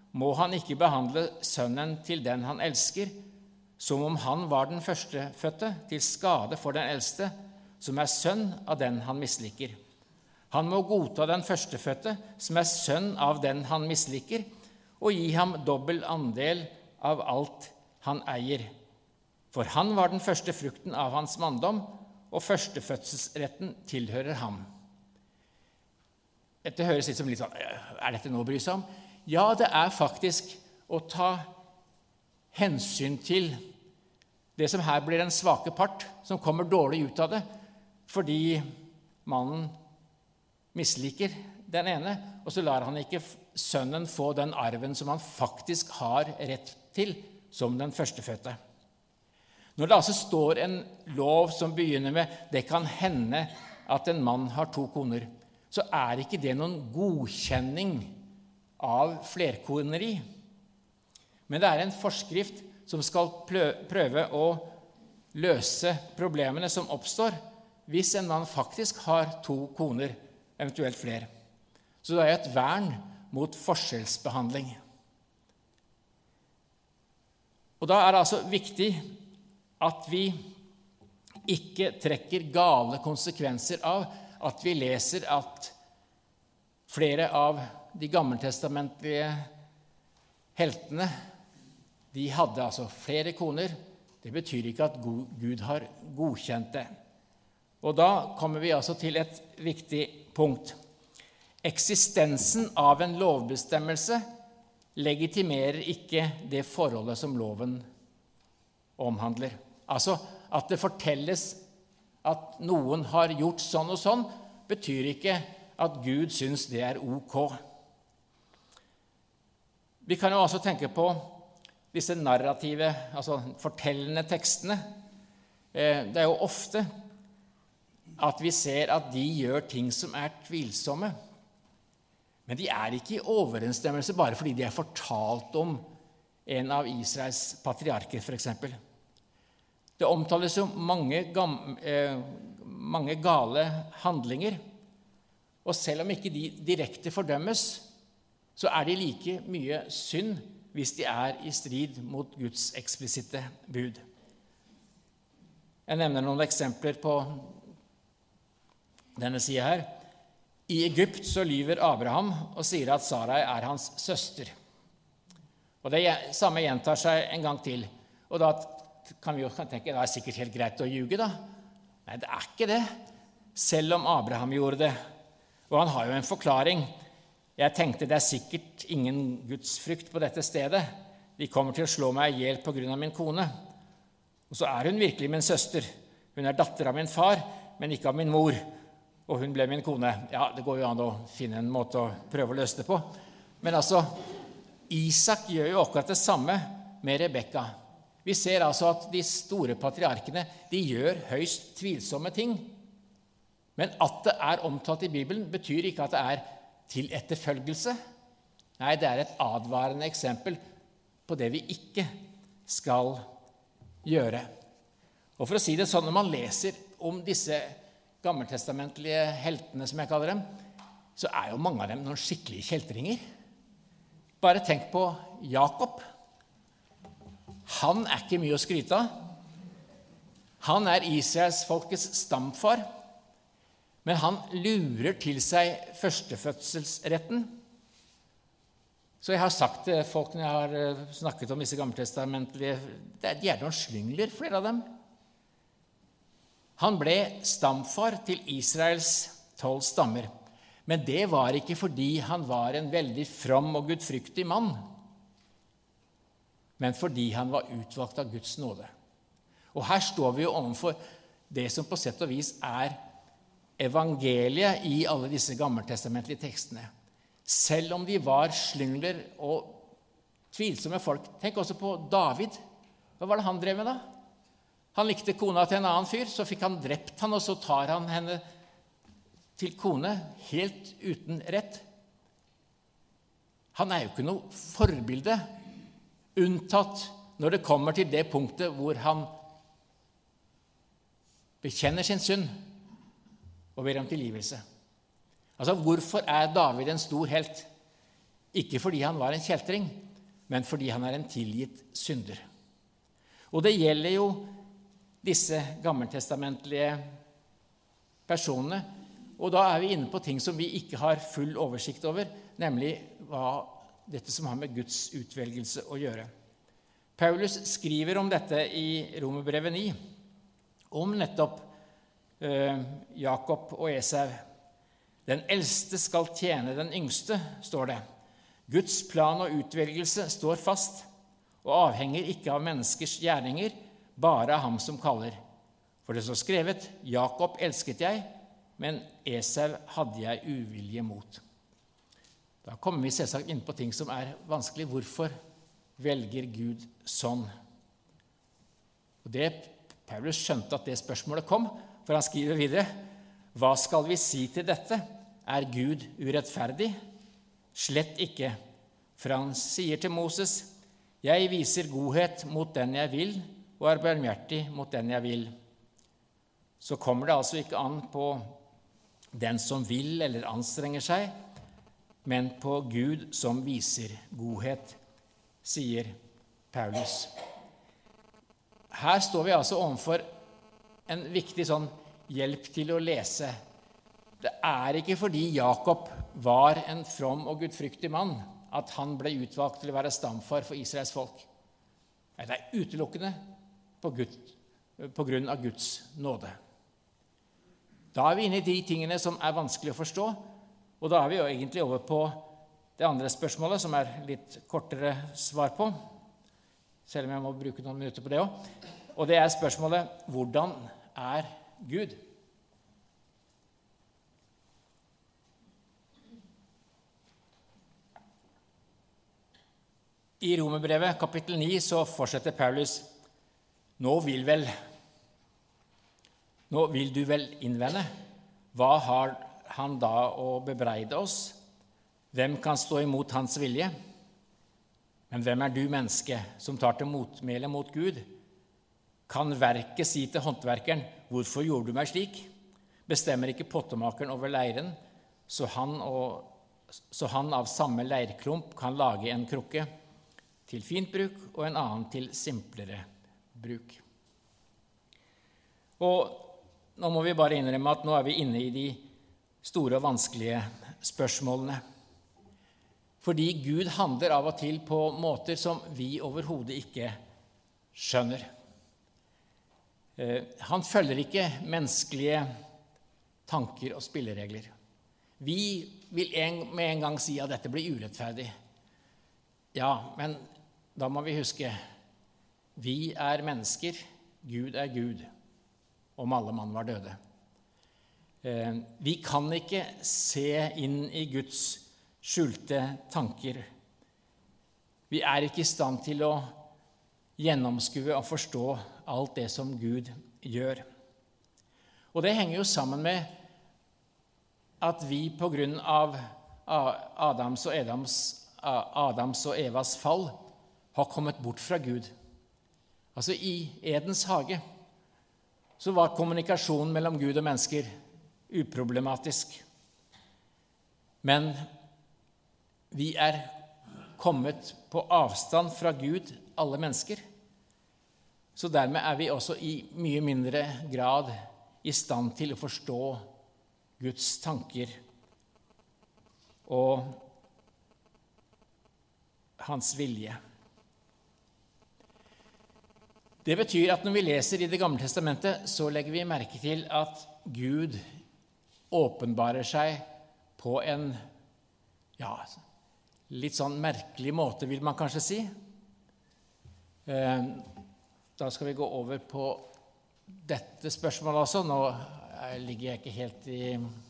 må han ikke behandle sønnen til den han elsker, som om han var den førstefødte, til skade for den eldste, som er sønn av den han misliker. Han må godta den førstefødte, som er sønn av den han misliker, og gi ham dobbel andel av alt han eier. For han var den første frukten av hans manndom, og førstefødselsretten tilhører ham. Dette høres litt som litt sånn, er dette noe å bry seg om? Ja, det er faktisk å ta hensyn til det som her blir en svake part, som kommer dårlig ut av det, fordi mannen misliker den ene, og så lar han ikke sønnen få den arven som han faktisk har rett til, som den førstefødte. Når det altså står en lov som begynner med «det kan hende at en mann har to koner», så er ikke det noen godkjenning av flerkoneri. Men det er en forskrift som skal prøve å løse problemene som oppstår hvis en mann faktisk har to koner, eventuelt flere. Så det er et vern mot forskjellsbehandling. Og da er det altså viktig at vi ikke trekker gale konsekvenser av at vi leser at flere av de gammeltestamentlige heltene, de hadde altså flere koner. Det betyr ikke at Gud har godkjent det. Og da kommer vi altså til et viktig punkt. Eksistensen av en lovbestemmelse legitimerer ikke det forholdet som loven omhandler. Altså at det fortelles at noen har gjort sånn og sånn, betyr ikke at Gud synes det er ok. Vi kan jo også tenke på disse narrative, altså fortellende tekstene. Det er jo ofte at vi ser at de gjør ting som er tvilsomme. Men de er ikke i overensstemmelse bare fordi de er fortalt om en av Israels patriarker, for eksempel. Det omtales jo mange, gam, eh, mange gale handlinger, og selv om ikke de direkte fordømmes, så er de like mye synd hvis de er i strid mot Guds eksplisitte bud. Jeg nevner noen eksempler på denne siden her. I Egypt så lyver Abraham og sier at Sarai er hans søster. Og det samme gjentar seg en gang til. Og da kan vi jo tenke, det er sikkert helt greit å ljuge da. Nei, det er ikke det, selv om Abraham gjorde det. Og han har jo en forklaring. Jeg tenkte det er sikkert ingen gudsfrykt på dette stedet. De kommer til å slå meg i hjel på grunn av min kone. Og så er hun virkelig min søster. Hun er datter av min far, men ikke av min mor. Og hun ble min kone. Ja, det går jo an å finne en måte å prøve å løse det på. Men altså, Isak gjør jo akkurat det samme med Rebekka. Vi ser altså at de store patriarkene, de gjør høyst tvilsomme ting. Men at det er omtalt i Bibelen, betyr ikke at det er til etterfølgelse. Nei, det er et advarende eksempel på det vi ikke skal gjøre. Og for å si det sånn, når man leser om disse gammeltestamentlige heltene, som jeg kaller dem, så er jo mange av dem noen skikkelige kjeltringer. Bare tenk på Jakob. Han er ikke mye å skryte av. Han er Israels folkets stamfar, men han lurer til seg førstefødselsretten. Så jeg har sagt til folk når jeg har snakket om disse gammeltestamentlige, de er noen slyngler, flere av dem. Han ble stamfar til Israels tolv stammer, men det var ikke fordi han var en veldig from og gudfryktig mann, men fordi han var utvalgt av Guds nåde. Og her står vi jo overfor det som på sett og vis er evangeliet i alle disse gammeltestamentlige tekstene. Selv om de var slyngler og tvilsomme folk. Tenk også på David. Hva var det han drev med da? Han likte kona til en annen fyr, så fikk han drept han, og så tar han henne til kone helt uten rett. Han er jo ikke noe forbilde, unntatt når det kommer til det punktet hvor han bekjenner sin synd og ber om tilgivelse. Altså, hvorfor er David en stor helt? Ikke fordi han var en kjeltring, men fordi han er en tilgitt synder. Og det gjelder jo disse gammeltestamentlige personene, og da er vi inne på ting som vi ikke har full oversikt over, nemlig hva dette som har med Guds utvelgelse å gjøre. Paulus skriver om dette i Romerbrevet ni, om nettopp eh, Jakob og Esau. Den eldste skal tjene den yngste, står det. Guds plan og utvelgelse står fast, og avhenger ikke av menneskers gjerninger, bare av ham som kaller. For det står skrevet, Jakob elsket jeg, men Esau hadde jeg uvilje mot. Da kommer vi selvsagt inn på ting som er vanskelig. Hvorfor velger Gud sånn? Og det, Paulus skjønte at det spørsmålet kom, for han skriver videre, hva skal vi si til dette? Er Gud urettferdig? Slett ikke, for han sier til Moses, jeg viser godhet mot den jeg vil, og er barmhjertig mot den jeg vil. Så kommer det altså ikke an på den som vil eller anstrenger seg, men på Gud som viser godhet, sier Paulus. Her står vi altså overfor en viktig sånn hjelp til å lese. Det er ikke fordi Jakob var en from og gudfryktig mann at han ble utvalgt til å være stamfar for Israels folk. Nei, det er utelukkende på, Gud, på grunn av Guds nåde. Da er vi inne i de tingene som er vanskelig å forstå, og da er vi jo egentlig over på det andre spørsmålet, som er litt kortere svar på, selv om jeg må bruke noen minutter på det også. Og det er spørsmålet, hvordan er Gud? I Romerbrevet kapittel ni så fortsetter Paulus, nå vil vel, nå vil du vel innvende, hva har han da å bebreide oss? Hvem kan stå imot hans vilje? Men hvem er du, menneske, som tar til motmæle mot Gud? Kan verket si til håndverkeren, hvorfor gjorde du meg slik? Bestemmer ikke pottemakeren over leiren, så han, og, så han av samme leirklump kan lage en krukke til fint bruk og en annen til simplere bruk. Og nå må vi bare innrømme at nå er vi inne i de store og vanskelige spørsmålene. Fordi Gud handler av og til på måter som vi overhodet ikke skjønner. Han følger ikke menneskelige tanker og spilleregler. Vi vil en, med en gang si at dette blir urettferdig. Ja, men da må vi huske, vi er mennesker, Gud er Gud, om alle mann var døde. Vi kan ikke se inn i Guds skjulte tanker. Vi er ikke i stand til å gjennomskue og forstå alt det som Gud gjør. Og det henger jo sammen med at vi på grunn av Adams og, Edams, Adams og Evas fall har kommet bort fra Gud. Altså i Edens hage så var kommunikasjonen mellom Gud og mennesker uproblematisk. Men vi er kommet på avstand fra Gud, alle mennesker. Så dermed er vi også i mye mindre grad i stand til å forstå Guds tanker og hans vilje. Det betyr at når vi leser i Det gamle testamentet, så legger vi merke til at Gud åpenbarer seg på en ja, litt sånn merkelig måte, vil man kanskje si. Da skal vi gå over på dette spørsmålet også. Nå ligger jeg ikke helt i...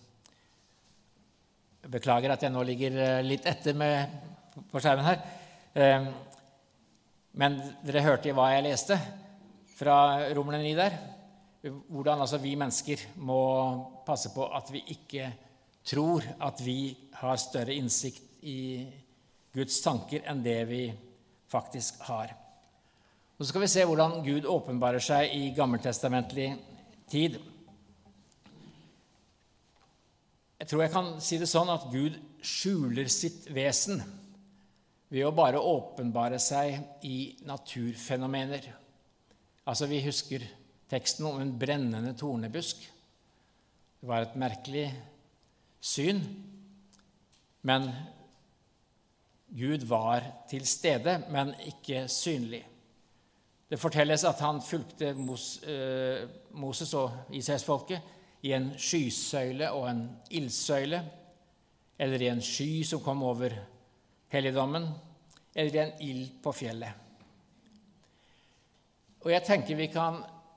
Jeg beklager at jeg nå ligger litt etter med, på skjermen her. Men dere hørte hva jeg leste fra Romerne ni der. Hvordan altså vi mennesker må passe på at vi ikke tror at vi har større innsikt i Guds tanker enn det vi faktisk har. Og så skal vi se hvordan Gud åpenbarer seg i gammeltestamentlig tid. Jeg tror jeg kan si det sånn at Gud skjuler sitt vesen ved å bare åpenbare seg i naturfenomener. Altså, vi husker teksten om en brennende tornebusk. Det var et merkelig syn, men Gud var til stede, men ikke synlig. Det fortelles at han fulgte Mos, eh, Moses og Israelsfolket i en skysøyle og en ildsøyle, eller i en sky som kom over helligdommen, eller i en ild på fjellet. Og jeg tenker vi kan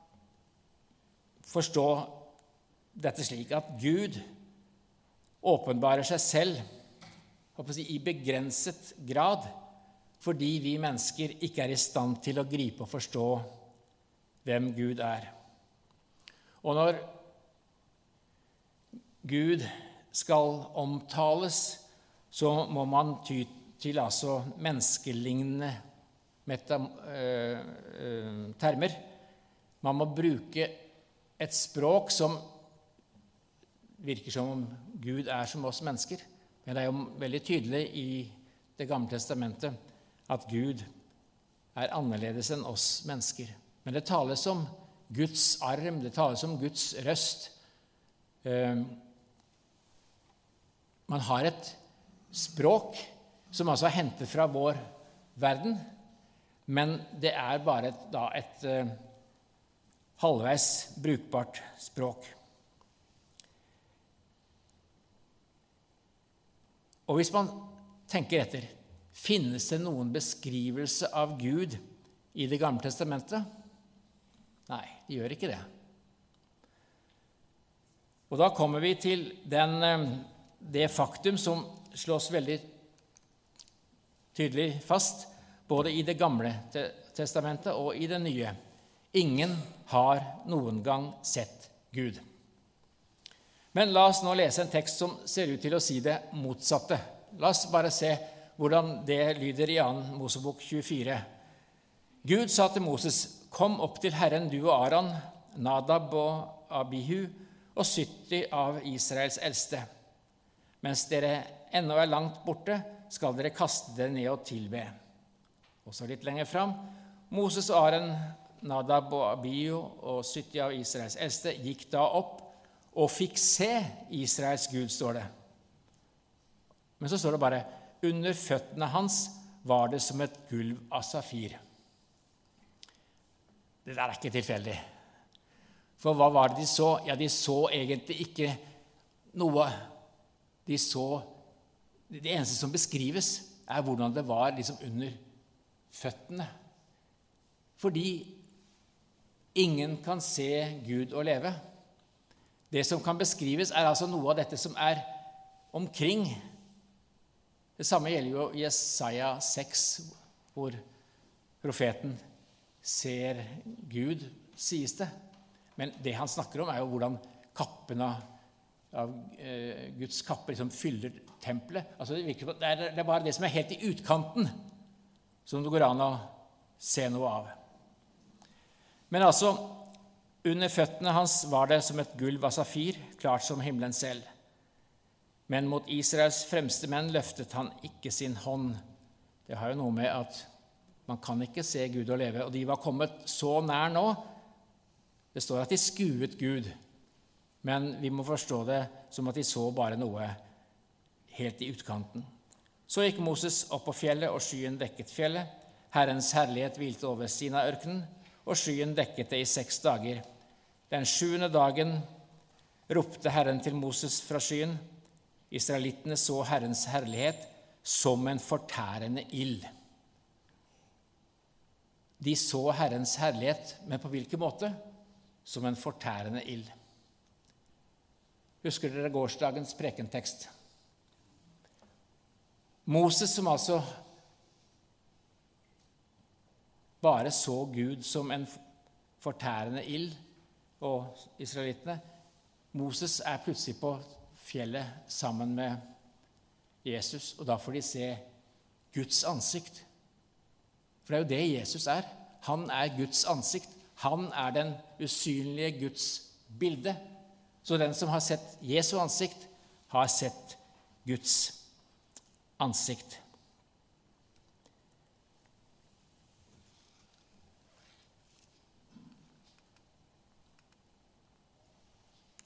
forstå dette slik at Gud åpenbarer seg selv i begrenset grad, fordi vi mennesker ikke er i stand til å gripe og forstå hvem Gud er. Og når Gud skal omtales, så må man ty til altså menneskelignende meta, øh, øh, termer. Man må bruke et språk som virker som om Gud er som oss mennesker. Men det er jo veldig tydelig i Det gamle testamentet at Gud er annerledes enn oss mennesker. Men det tales om Guds arm, det tales om Guds røst. Man har et språk som altså er hentet fra vår verden, men det er bare et, da, et uh, halvveis brukbart språk. Og hvis man tenker etter, finnes det noen beskrivelse av Gud i Det gamle testamentet? Nei, det gjør ikke det. Og da kommer vi til den, det faktum som slås veldig tydelig fast, både i Det gamle testamentet og i Det nye. Ingen har noen gang sett Gud. Men la oss nå lese en tekst som ser ut til å si det motsatte. La oss bare se hvordan det lyder i andre Mosebok tjuefire. Gud sa til Moses, kom opp til Herren, du og Aron, Nadab og Abihu, og sytti av Israels eldste. Mens dere ennå er langt borte, skal dere kaste dere ned og tilbe. Og så litt lenger fram, Moses og Aron, Nadab og Abihu og sytti av Israels eldste gikk da opp og fikk se Israels Gud, står det. Men så står det bare, under føttene hans var det som et gulv av safir. Det der er ikke tilfeldig. For hva var det de så? Ja, de så egentlig ikke noe. De så, det eneste som beskrives, er hvordan det var liksom under føttene. Fordi ingen kan se Gud og leve. Det som kan beskrives, er altså noe av dette som er omkring. Det samme gjelder jo i Jesaja seks, hvor profeten ser Gud, sies det. Men det han snakker om er jo hvordan kappene av eh, Guds kapper liksom fyller tempelet. Altså det, virker, det, er, det er bare det som er helt i utkanten, som det går an å se noe av. Men altså, under føttene hans var det som et gulv av safir, klart som himmelen selv. Men mot Israels fremste menn løftet han ikke sin hånd. Det har jo noe med at man kan ikke se Gud og leve, og de var kommet så nær nå. Det står at de skuet Gud, men vi må forstå det som at de så bare noe helt i utkanten. Så gikk Moses opp på fjellet, og skyen dekket fjellet. Herrens herlighet hvilte over Sinai-ørkenen, og skyen dekket det i seks dager. Den sjuende dagen ropte Herren til Moses fra skyen. Israelittene så Herrens herlighet som en fortærende ild. De så Herrens herlighet, men på hvilken måte? Som en fortærende ild. Husker dere gårsdagens prekentekst? Moses, som altså bare så Gud som en fortærende ild, og israelittene, Moses er plutselig på fjellet sammen med Jesus, og da får de se Guds ansikt. For det er jo det Jesus er. Han er Guds ansikt. Han er den usynlige Guds bilde. Så den som har sett Jesu ansikt, har sett Guds ansikt.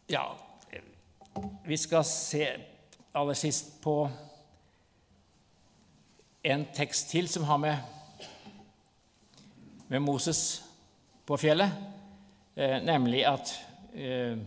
Ja, vi skal se aller sist på en tekst til som har med, med Moses på fjellet, eh, nemlig at eh,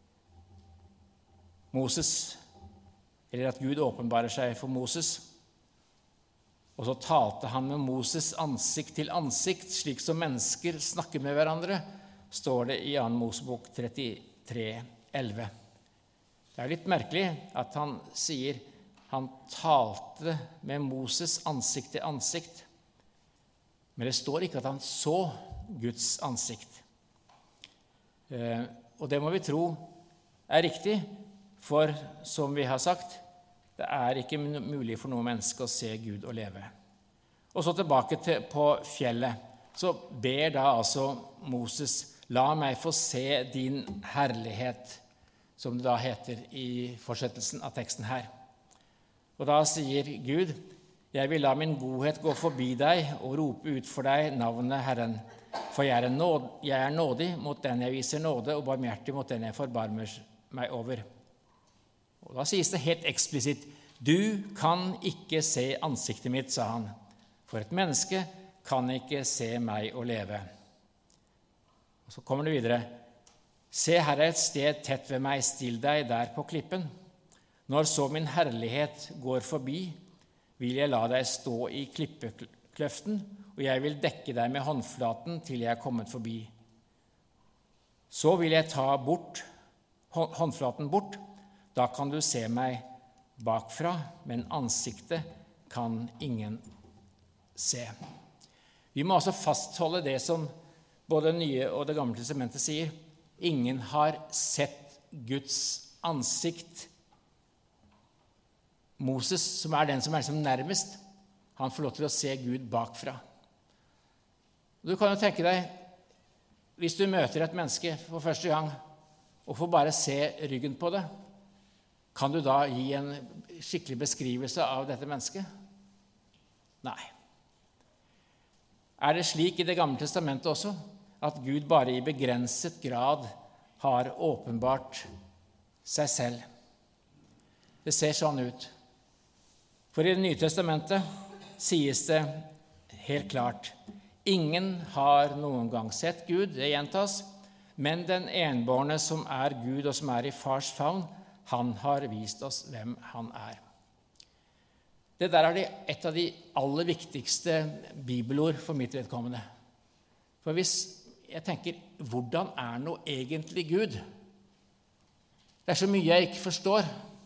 Moses, eller at Gud åpenbarer seg for Moses, og så talte han med Moses ansikt til ansikt, slik som mennesker snakker med hverandre, står det i andre Mosebok trettitre elleve. Det er litt merkelig at han sier han talte med Moses ansikt til ansikt, men det står ikke at han så Guds ansikt. Eh, og det må vi tro er riktig, for som vi har sagt, det er ikke mulig for noe menneske å se Gud og leve. Og så tilbake til, på fjellet, så ber da altså Moses, la meg få se din herlighet, som det da heter i fortsettelsen av teksten her. Og da sier Gud, jeg vil la min godhet gå forbi deg og rope ut for deg navnet Herren, for jeg er, nåd, jeg er nådig mot den jeg viser nåde, og barmhjertig mot den jeg forbarmer meg over. Og da sies det helt eksplisitt, du kan ikke se ansiktet mitt, sa han, for et menneske kan ikke se meg og leve. Og så kommer det videre, se her er et sted tett ved meg, still deg der på klippen. Når så min herlighet går forbi, vil jeg la deg stå i klippekløften, og jeg vil dekke deg med håndflaten til jeg er kommet forbi. Så vil jeg ta bort, håndflaten bort, da kan du se meg bakfra, men ansiktet kan ingen se. Vi må altså fastholde det som både Det nye og Det gamle testamentet sier. Ingen har sett Guds ansikt. Moses, som er den som er liksom nærmest, han får lov til å se Gud bakfra. Du kan jo tenke deg, hvis du møter et menneske for første gang, og får bare se ryggen på det, kan du da gi en skikkelig beskrivelse av dette mennesket? Nei. Er det slik i Det gamle testamentet også, at Gud bare i begrenset grad har åpenbart seg selv? Det ser sånn ut. For i Det nye testamentet sies det helt klart, ingen har noen gang sett Gud, det gjentas, men den enbårne som er Gud og som er i fars favn, han har vist oss hvem han er. Det der er det et av de aller viktigste bibelord for mitt vedkommende. For hvis jeg tenker, hvordan er nå egentlig Gud? Det er så mye jeg ikke forstår.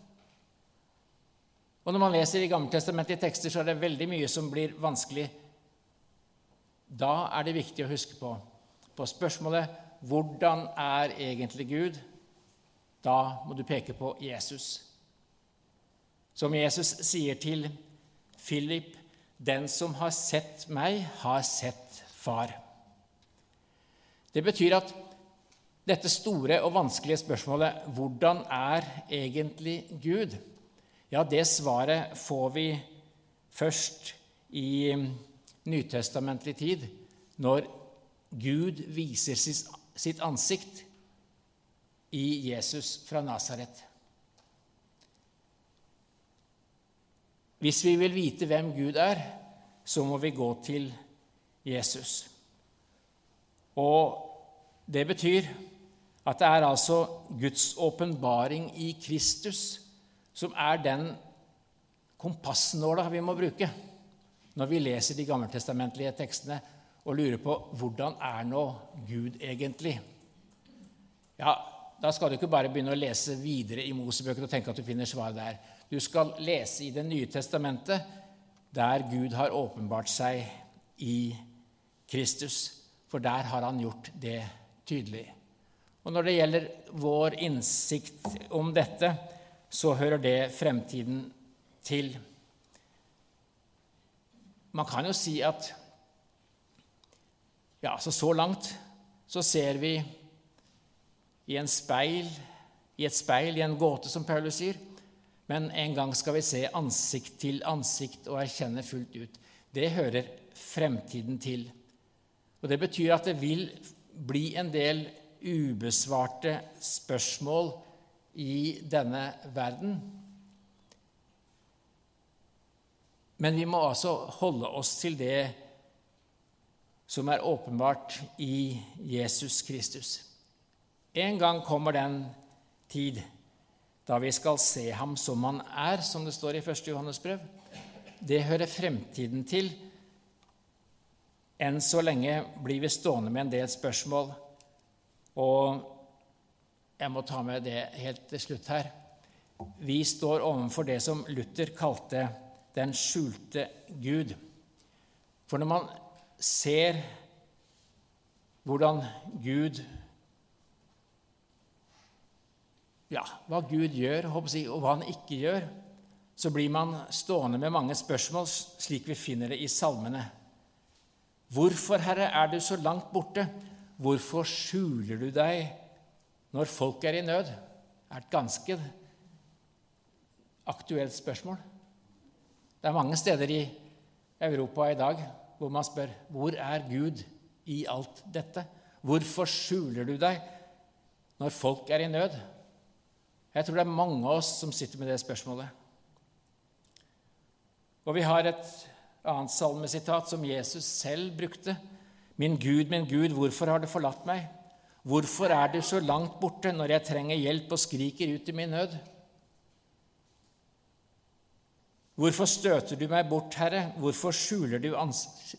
Og når man leser i Gamle testamentet i tekster, så er det veldig mye som blir vanskelig. Da er det viktig å huske på, på spørsmålet, hvordan er egentlig Gud? Da må du peke på Jesus. Som Jesus sier til Philip, den som har sett meg, har sett far. Det betyr at dette store og vanskelige spørsmålet, hvordan er egentlig Gud? Ja, det svaret får vi først i nytestamentlig tid, når Gud viser sitt ansikt i Jesus fra Nazaret. Hvis vi vil vite hvem Gud er, så må vi gå til Jesus. Og det betyr at det er altså Guds åpenbaring i Kristus som er den kompassnåla vi må bruke når vi leser de gammeltestamentlige tekstene og lurer på hvordan er nå Gud egentlig. Ja, da skal du ikke bare begynne å lese videre i Mosebøker og tenke at du finner svar der. Du skal lese i Det nye testamentet, der Gud har åpenbart seg i Kristus, for der har han gjort det tydelig. Og når det gjelder vår innsikt om dette, så hører det fremtiden til. Man kan jo si at ja, så, så langt så ser vi i en speil, i et speil, i en gåte, som Paulus sier, men en gang skal vi se ansikt til ansikt og erkjenne fullt ut. Det hører fremtiden til. Og det betyr at det vil bli en del ubesvarte spørsmål i denne verden. Men vi må altså holde oss til det som er åpenbart i Jesus Kristus. En gang kommer den tid da vi skal se ham som han er, som det står i første Johannes brev. Det hører fremtiden til. Enn så lenge blir vi stående med en del spørsmål, og jeg må ta med det helt til slutt her. Vi står overfor det som Luther kalte den skjulte Gud. For når man ser hvordan Gud, ja, hva Gud gjør, håper jeg, og hva han ikke gjør, så blir man stående med mange spørsmål, slik vi finner det i salmene. Hvorfor, Herre, er du så langt borte? Hvorfor skjuler du deg når folk er i nød? Det er et ganske aktuelt spørsmål. Det er mange steder i Europa i dag hvor man spør, hvor er Gud i alt dette? Hvorfor skjuler du deg når folk er i nød? Jeg tror det er mange av oss som sitter med det spørsmålet. Og vi har et annet salmesitat som Jesus selv brukte. Min Gud, min Gud, hvorfor har du forlatt meg? Hvorfor er du så langt borte når jeg trenger hjelp og skriker ut i min nød? Hvorfor støter du meg bort, Herre? Hvorfor skjuler du ansiktet?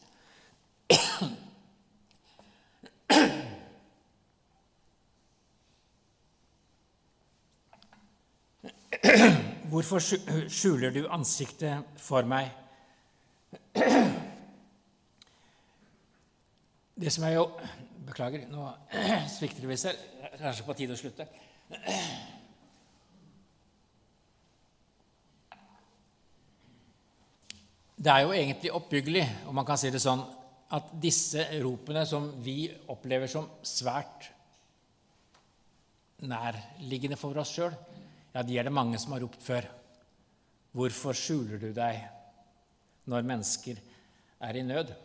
Hvorfor skjuler du ansiktet for meg? Det som er jo Beklager, nå svikter det hvis jeg det er kanskje på tide å slutte. Det er jo egentlig oppbyggelig, og man kan si det sånn, at disse ropene som vi opplever som svært nærliggende for oss selv, ja, de er det mange som har ropt før. Hvorfor skjuler du deg når mennesker er i nød?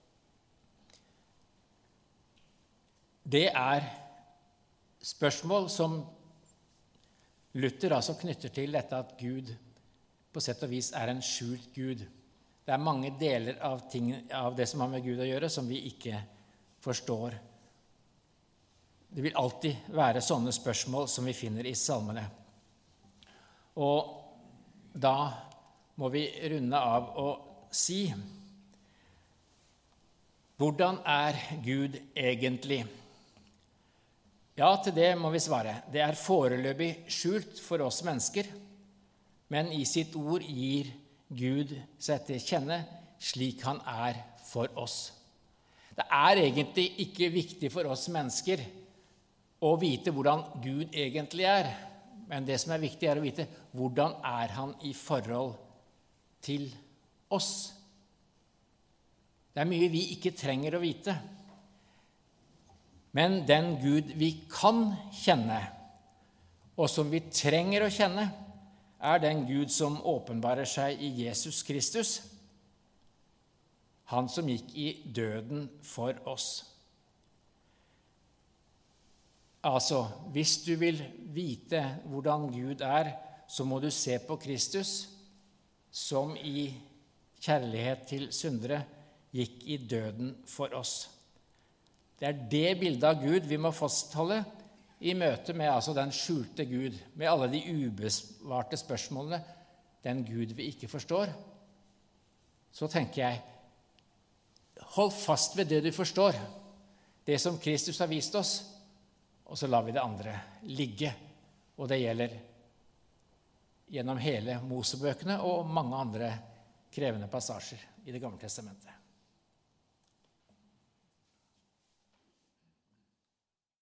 Det er spørsmål som Luther altså knytter til dette at Gud på sett og vis er en skjult Gud. Det er mange deler av, ting, av det som har med Gud å gjøre, som vi ikke forstår. Det vil alltid være sånne spørsmål som vi finner i salmene. Og da må vi runde av og si, hvordan er Gud egentlig? Ja, til det må vi svare. Det er foreløpig skjult for oss mennesker, men i sitt ord gir Gud seg til kjenne slik han er for oss. Det er egentlig ikke viktig for oss mennesker å vite hvordan Gud egentlig er, men det som er viktig er å vite hvordan er han i forhold til oss. Det er mye vi ikke trenger å vite. Men den Gud vi kan kjenne, og som vi trenger å kjenne, er den Gud som åpenbarer seg i Jesus Kristus, han som gikk i døden for oss. Altså, hvis du vil vite hvordan Gud er, så må du se på Kristus, som i kjærlighet til syndere gikk i døden for oss. Det er det bildet av Gud vi må fastholde i møte med altså den skjulte Gud, med alle de ubesvarte spørsmålene, den Gud vi ikke forstår. Så tenker jeg, hold fast ved det du forstår, det som Kristus har vist oss, og så lar vi det andre ligge. Og det gjelder gjennom hele Mosebøkene og mange andre krevende passasjer i Det gamle testamentet.